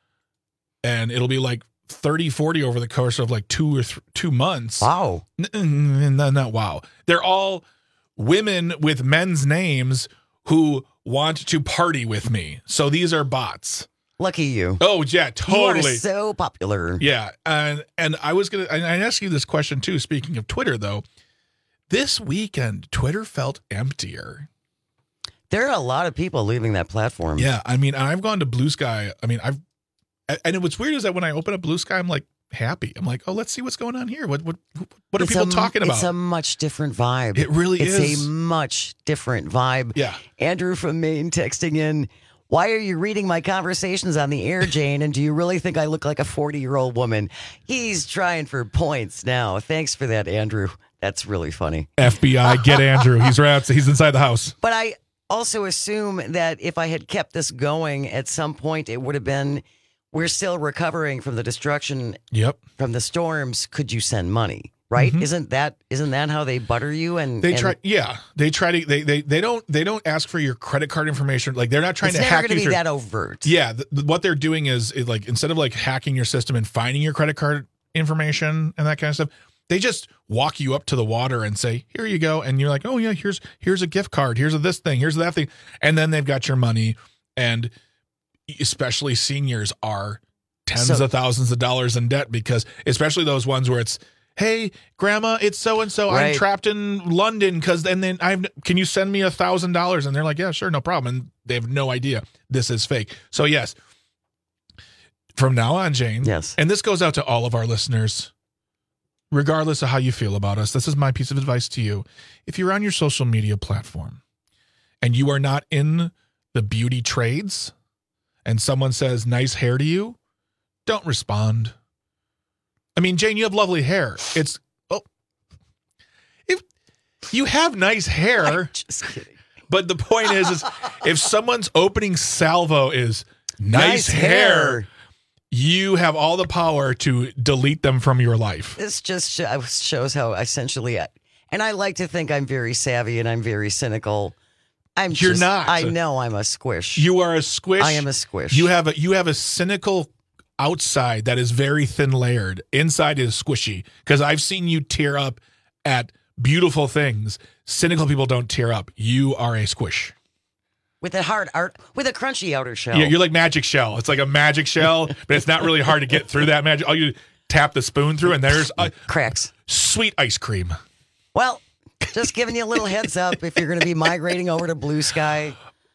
S15: and it'll be like 30, 40 over the course of like 2 months.
S14: Wow.
S15: Not wow. They're all women with men's names who want to party with me. So these are bots.
S14: Lucky you.
S15: Oh, yeah, totally.
S14: You are so popular.
S15: Yeah. And I ask you this question too. Speaking of Twitter, though, this weekend, Twitter felt emptier.
S14: There are a lot of people leaving that platform.
S15: Yeah. I mean, I've gone to Blue Sky. I mean, and what's weird is that when I open up Blue Sky, I'm like happy. I'm like, oh, let's see what's going on here. What are people talking about?
S14: It's a much different vibe.
S15: It really is.
S14: It's a much different vibe.
S15: Yeah.
S14: Andrew from Maine texting in, why are you reading my conversations on the air, Jane? And do you really think I look like a 40-year-old woman? He's trying for points now. Thanks for that, Andrew. That's really funny.
S15: FBI, get Andrew. He's inside the house.
S14: But I also assume that if I had kept this going at some point, it would have been, we're still recovering from the destruction.
S15: Yep.
S14: From the storms. Could you send money? Right? Mm-hmm. Isn't that how they butter you? And
S15: they try. Yeah, they try to. They don't ask for your credit card information. Like they're not trying to hack you.
S14: It's never going to be that overt.
S15: Yeah, what they're doing is like instead of like hacking your system and finding your credit card information and that kind of stuff, they just walk you up to the water and say, "Here you go," and you're like, "Oh yeah, here's a gift card. Here's this thing. Here's that thing," and then they've got your money. And especially seniors are tens of thousands of dollars in debt because, especially those ones where it's, hey, grandma, it's so-and-so. Right. I'm trapped in London can you send me $1,000? And they're like, yeah, sure, no problem. And They have no idea this is fake. So yes, from now on, Jane.
S14: Yes.
S15: And this goes out to all of our listeners, regardless of how you feel about us. This is my piece of advice to you. If you're on your social media platform and you are not in the beauty trades and someone says nice hair to you, don't respond. I mean, Jane, you have lovely hair. If you have nice hair,
S14: I'm just kidding.
S15: But the point is if someone's opening salvo is nice hair, you have all the power to delete them from your life.
S14: This just shows how essentially, and I like to think I'm very savvy and I'm very cynical.
S15: You're not.
S14: I know I'm a squish.
S15: You are a squish.
S14: I am a squish.
S15: You have a cynical outside that is very thin layered. Inside is squishy. Because I've seen you tear up at beautiful things. Cynical people don't tear up. You are a squish.
S14: With a with a crunchy outer shell.
S15: Yeah, you're like magic shell. It's like a magic shell, but it's not really hard to get through that magic. All you tap the spoon through, and there's
S14: cracks.
S15: Sweet ice cream.
S14: Well, just giving you a little heads up if you're going to be migrating over to Blue Sky.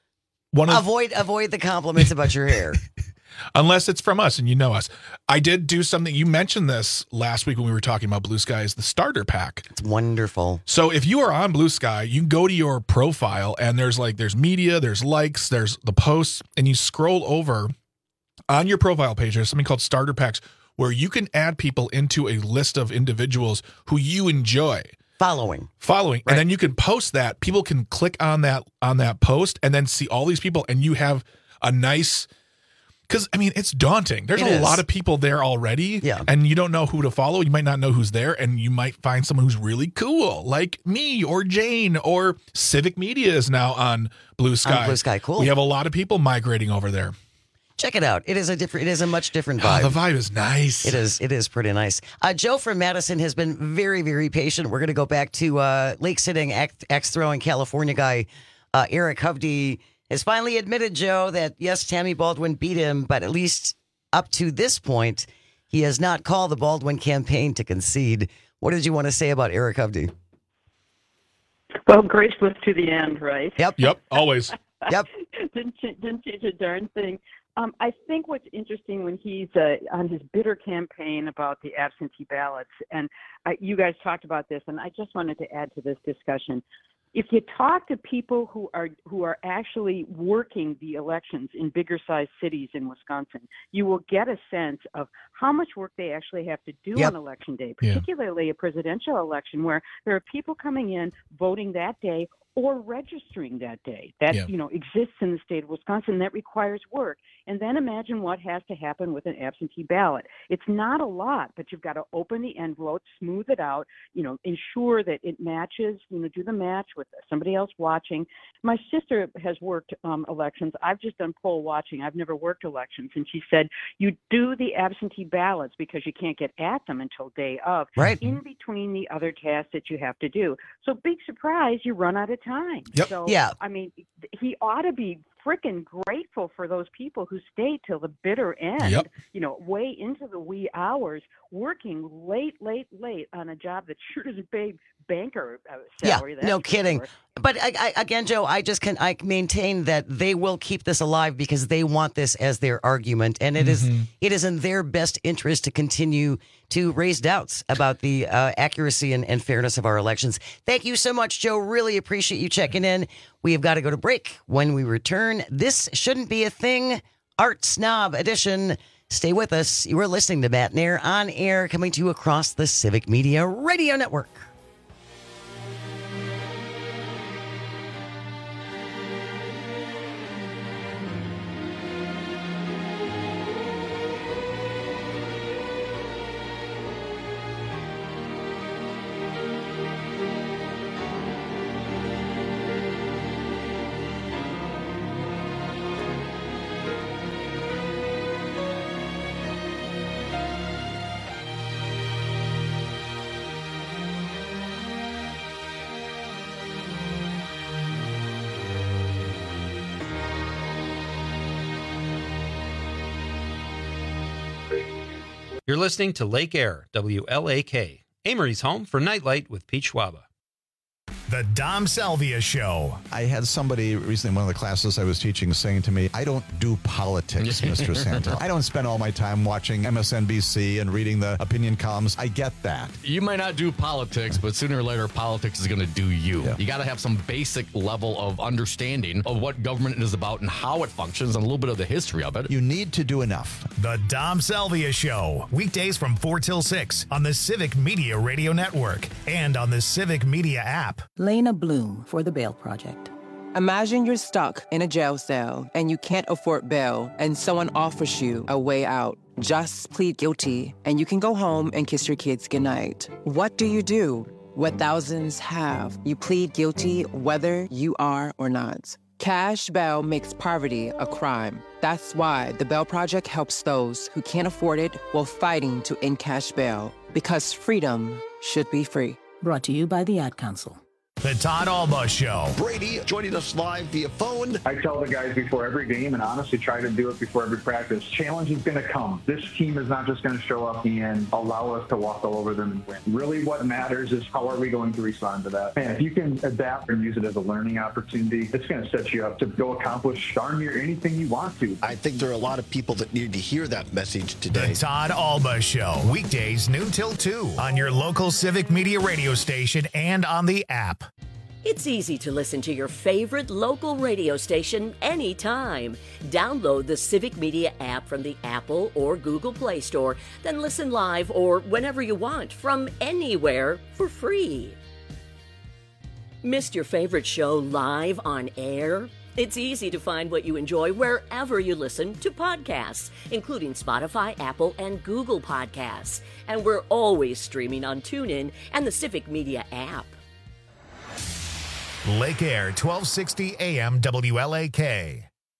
S14: Avoid the compliments about your hair.
S15: Unless it's from us and you know us. I did do something. You mentioned this last week when we were talking about Blue Sky, is the starter pack.
S14: It's wonderful.
S15: So if you are on Blue Sky, you can go to your profile and there's media, there's likes, there's the posts, and you scroll over on your profile page. There's something called starter packs where you can add people into a list of individuals who you enjoy.
S14: Following.
S15: Right. And then you can post that. People can click on that post and then see all these people, and you have a nice. Because, I mean, it's daunting. There's a lot of people there already, and you don't know who to follow. You might not know who's there, and you might find someone who's really cool, like me or Jane, or Civic Media is now on Blue Sky.
S14: On Blue Sky, cool.
S15: We have a lot of people migrating over there.
S14: Check it out. It is a much different vibe.
S15: The vibe is nice.
S14: It is pretty nice. Joe from Madison has been very, very patient. We're going to go back to lake-sitting, axe-throwing California guy, Eric Hovde. Has finally admitted, Joe, that yes, Tammy Baldwin beat him, but at least up to this point, he has not called the Baldwin campaign to concede. What did you want to say about Eric Hovde?
S6: Well, graceless to the end, right?
S15: Yep, always.
S14: Yep.
S6: Didn't change a darn thing. I think what's interesting when he's on his bitter campaign about the absentee ballots, and you guys talked about this, and I just wanted to add to this discussion. If you talk to people who are actually working the elections in bigger sized cities in Wisconsin, you will get a sense of how much work they actually have to do on Election Day, particularly a presidential election where there are people coming in, voting that day or registering that day. That exists in the state of Wisconsin. That requires work. And then imagine what has to happen with an absentee ballot. It's not a lot, but you've got to open the envelope, smooth it out, ensure that it matches, do the match with somebody else watching. My sister has worked elections. I've just done poll watching. I've never worked elections. And she said, you do the absentee ballots because you can't get at them until day of, in between the other tasks that you have to do. So big surprise, you run out of time.
S15: Yep.
S6: So, I mean, he ought to be freaking grateful for those people who stayed till the bitter end, way into the wee hours, working late on a job that sure doesn't pay banker salary.
S14: Yeah, no kidding. Sure. But again, Joe, I maintain that they will keep this alive because they want this as their argument, and it is in their best interest to continue to raise doubts about the accuracy and fairness of our elections. Thank you so much, Joe. Really appreciate you checking in. We have got to go to break. When we return, this shouldn't be a thing. Art Snob Edition. Stay with us. You are listening to Matt Nair on air, coming to you across the Civic Media Radio Network.
S13: You're listening to Lake Air, WLAK, Amory's home for Nightlight with Pete Schwaba.
S1: The Dom Salvia Show.
S7: I had somebody recently in one of the classes I was teaching saying to me, I don't do politics, Mr. Santa. I don't spend all my time watching MSNBC and reading the opinion columns. I get that.
S21: You might not do politics, but sooner or later, politics is going to do you. Yeah. You got to have some basic level of understanding of what government is about and how it functions and a little bit of the history of it.
S7: You need to do enough.
S1: The Dom Salvia Show. Weekdays from 4 till 6 on the Civic Media Radio Network and on the Civic Media app.
S8: Lena Bloom for the Bail Project.
S10: Imagine you're stuck in a jail cell and you can't afford bail and someone offers you a way out. Just plead guilty and you can go home and kiss your kids goodnight. What do? What thousands have. You plead guilty whether you are or not. Cash bail makes poverty a crime. That's why the Bail Project helps those who can't afford it while fighting to end cash bail. Because freedom should be free.
S8: Brought to you by the Ad Council.
S1: The Todd Alba Show.
S2: Brady joining us live via phone.
S11: I tell the guys before every game, and honestly try to do it before every practice, challenge is going to come. This team is not just going to show up and allow us to walk all over them and win. Really what matters is how are we going to respond to that. And if you can adapt and use it as a learning opportunity, it's going to set you up to go accomplish darn near anything you want to.
S2: I think there are a lot of people that need to hear that message today.
S1: The Todd Alba Show. Weekdays noon till 2 on your local Civic Media radio station and on the app.
S23: It's easy to listen to your favorite local radio station anytime. Download the Civic Media app from the Apple or Google Play Store, then listen live or whenever you want from anywhere for free. Missed your favorite show live on air? It's easy to find what you enjoy wherever you listen to podcasts, including Spotify, Apple, and Google Podcasts. And we're always streaming on TuneIn and the Civic Media app.
S1: Lake Air, 1260 AM WLAK.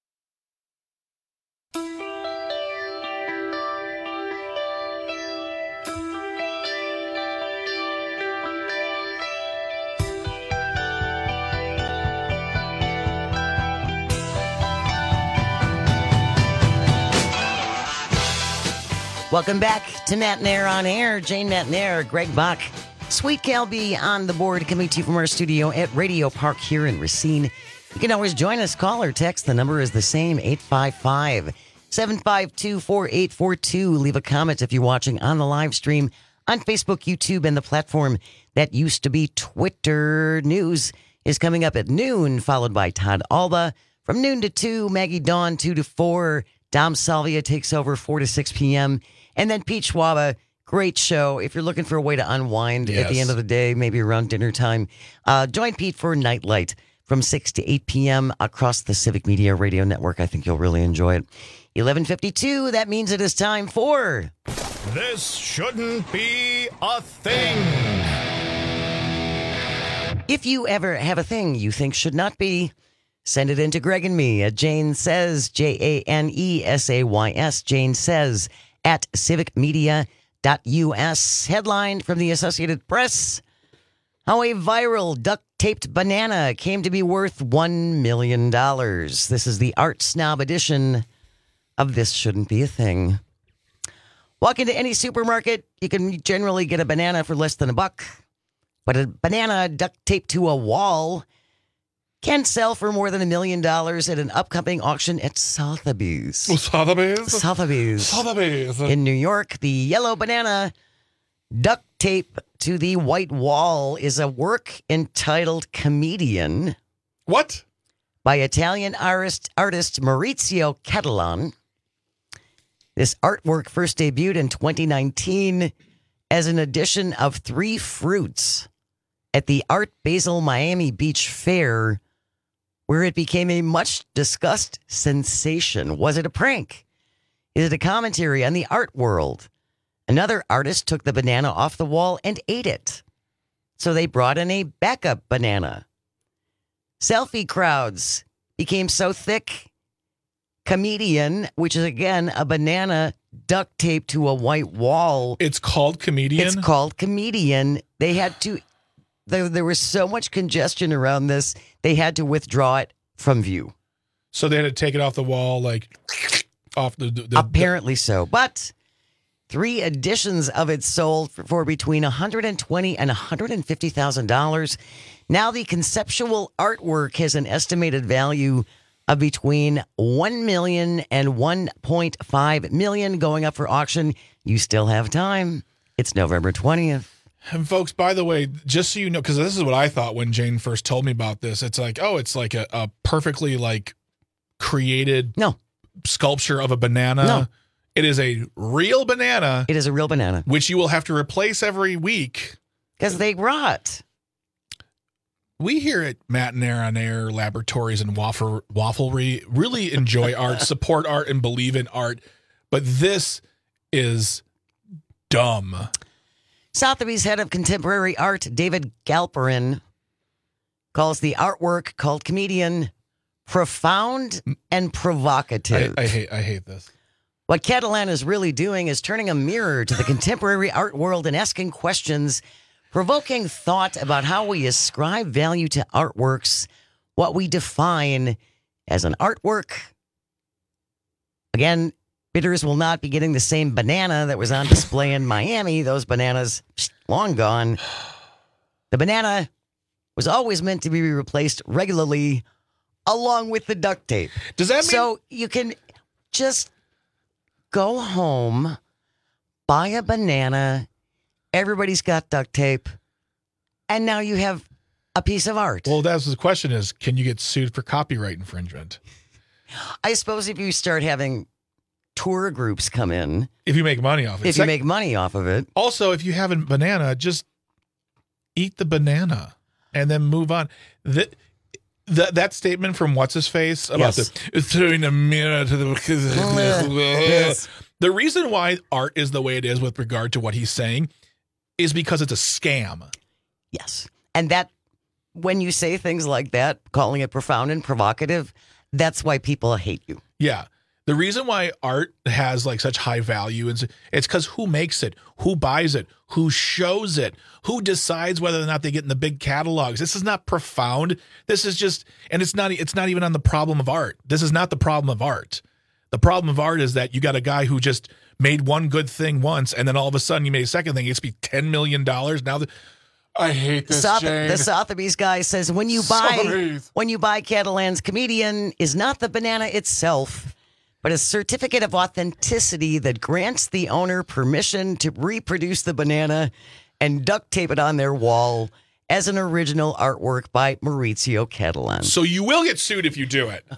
S14: Welcome back to Matt Nair on Air. Jane Matt Nair, Greg Bach, Sweet Calby on the board, coming to you from our studio at Radio Park here in Racine. You can always join us, call or text. The number is the same, 855-752-4842. Leave a comment if you're watching on the live stream on Facebook, YouTube, and the platform that used to be Twitter. News is coming up at noon, followed by Todd Alba. From noon to 2, Maggie Dawn, 2 to 4. Dom Salvia takes over 4 to 6 p.m. And then Pete Schwaba. Great show. If you're looking for a way to unwind at the end of the day, maybe around dinner time, join Pete for Nightlight from 6 to 8 p.m. across the Civic Media Radio Network. I think you'll really enjoy it. 11:52, that means it is time for...
S1: This Shouldn't Be a Thing.
S14: If you ever have a thing you think should not be, send it in to Greg and me at Jane Says, JANESAYS, Jane Says, at civicmedia.us. Headline from the Associated Press: how a viral duct-taped banana came to be worth $1 million. This is the art snob edition of This Shouldn't Be a Thing. Walk into any supermarket, you can generally get a banana for less than $1, but a banana duct-taped to a wall can sell for more than $1 million at an upcoming auction at Sotheby's. Sotheby's. In New York, the yellow banana duct tape to the white wall is a work entitled Comedian.
S15: What?
S14: By Italian artist Maurizio Catalan. This artwork first debuted in 2019 as an edition of 3 fruits at the Art Basel Miami Beach Fair, where it became a much-discussed sensation. Was it a prank? Is it a commentary on the art world? Another artist took the banana off the wall and ate it. So they brought in a backup banana. Selfie crowds became so thick. Comedian, which is, again, a banana duct taped to a white wall.
S15: It's called Comedian?
S14: It's called Comedian. They had to... There was so much congestion around this, they had to withdraw it from view.
S15: So they had to take it off the wall, like, off the
S14: Apparently so. But 3 editions of it sold for between $120,000 and $150,000. Now the conceptual artwork has an estimated value of between $1 million and $1.5 million going up for auction. You still have time. It's November 20th.
S15: And folks, by the way, just so you know, because this is what I thought when Jane first told me about this. It's like, oh, it's like a perfectly like created sculpture of a banana.
S14: No.
S15: It is a real banana.
S14: It is a real banana.
S15: Which you will have to replace every week.
S14: Because they rot.
S15: We here at Matt and Air on Air Laboratories and Wafflery really enjoy art, support art, and believe in art. But this is dumb.
S14: Sotheby's head of contemporary art, David Galperin, calls the artwork called Comedian profound and provocative.
S15: I hate this.
S14: What Catalan is really doing is turning a mirror to the contemporary art world and asking questions, provoking thought about how we ascribe value to artworks, what we define as an artwork. Again, bidders will not be getting the same banana that was on display in Miami. Those bananas, long gone. The banana was always meant to be replaced regularly along with the duct tape.
S15: Does that mean...
S14: So you can just go home, buy a banana, everybody's got duct tape, and now you have a piece of art.
S15: Well, that's the question is, can you get sued for copyright infringement?
S14: I suppose if you start having tour groups come in.
S15: If you make money off it.
S14: If you make money off of it.
S15: Also, if you have a banana, just eat the banana and then move on. That statement from What's-His-Face about throwing a mirror to the... The reason why art is the way it is with regard to what he's saying is because it's a scam.
S14: Yes. And that, when you say things like that, calling it profound and provocative, that's why people hate you.
S15: Yeah. The reason why art has like such high value is it's because who makes it, who buys it, who shows it, who decides whether or not they get in the big catalogs. This is not profound. This is just, and it's not even on the problem of art. This is not the problem of art. The problem of art is that you got a guy who just made one good thing once, and then all of a sudden you made a second thing. It's be $10 million now. I hate this.
S14: The Sotheby's guy says when you buy Catalan's Comedian is not the banana itself, but a certificate of authenticity that grants the owner permission to reproduce the banana and duct tape it on their wall as an original artwork by Maurizio Catalan.
S15: So you will get sued if you do it.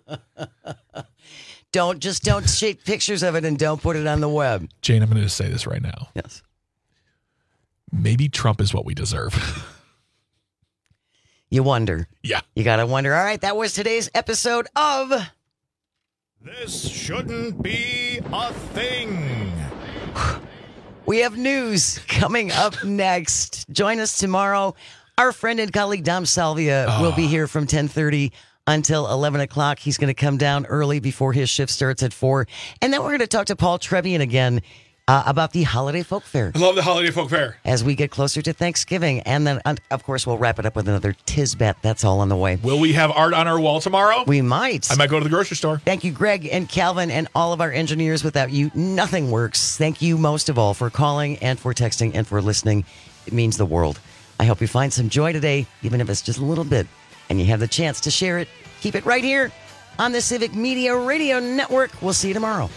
S14: Don't take pictures of it and don't put it on the web.
S15: Jane, I'm going to say this right now.
S14: Yes.
S15: Maybe Trump is what we deserve.
S14: You wonder.
S15: Yeah.
S14: You got to wonder. All right, that was today's episode of...
S1: This shouldn't be a thing.
S14: We have news coming up next. Join us tomorrow. Our friend and colleague Dom Salvia will be here from 10:30 until 11 o'clock. He's going to come down early before his shift starts at 4. And then we're going to talk to Paul Trevian again about the Holiday Folk Fair.
S15: I love the Holiday Folk Fair.
S14: As we get closer to Thanksgiving. And then, of course, we'll wrap it up with another Tisbet. That's all on the way.
S15: Will we have art on our wall tomorrow?
S14: We might.
S15: I might go to the grocery store.
S14: Thank you, Greg and Calvin and all of our engineers. Without you, nothing works. Thank you most of all for calling and for texting and for listening. It means the world. I hope you find some joy today, even if it's just a little bit, and you have the chance to share it. Keep it right here on the Civic Media Radio Network. We'll see you tomorrow.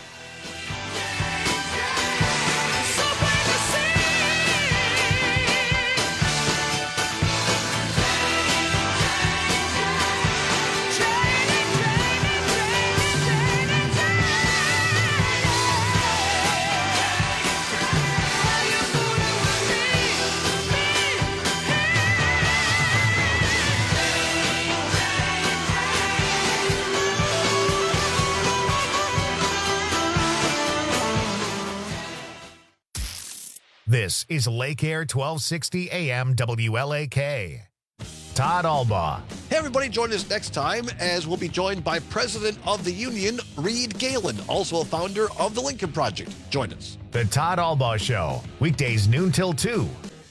S1: This is Lake Air 1260 AM WLAK. Todd Albaugh.
S2: Hey, everybody, join us next time as we'll be joined by President of the Union, Reed Galen, also a founder of the Lincoln Project. Join us.
S1: The Todd Albaugh Show, weekdays noon till 2.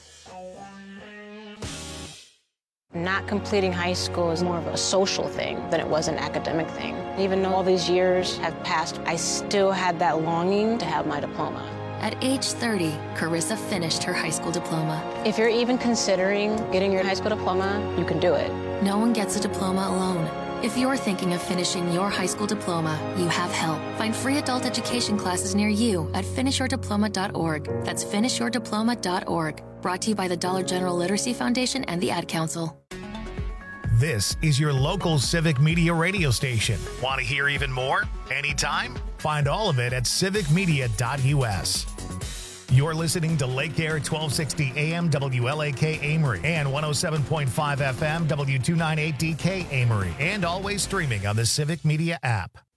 S3: Not completing high school is more of a social thing than it was an academic thing. Even though all these years have passed, I still had that longing to have my diploma.
S12: At age 30, Carissa finished her high school diploma.
S3: If you're even considering getting your high school diploma, you can do it.
S12: No one gets a diploma alone. If you're thinking of finishing your high school diploma, you have help. Find free adult education classes near you at finishyourdiploma.org. That's finishyourdiploma.org. Brought to you by the Dollar General Literacy Foundation and the Ad Council.
S1: This is your local Civic Media radio station. Want to hear even more? Anytime? Find all of it at civicmedia.us. You're listening to Lake Air 1260 AM WLAK Amory and 107.5 FM W298DK Amory, and always streaming on the Civic Media app.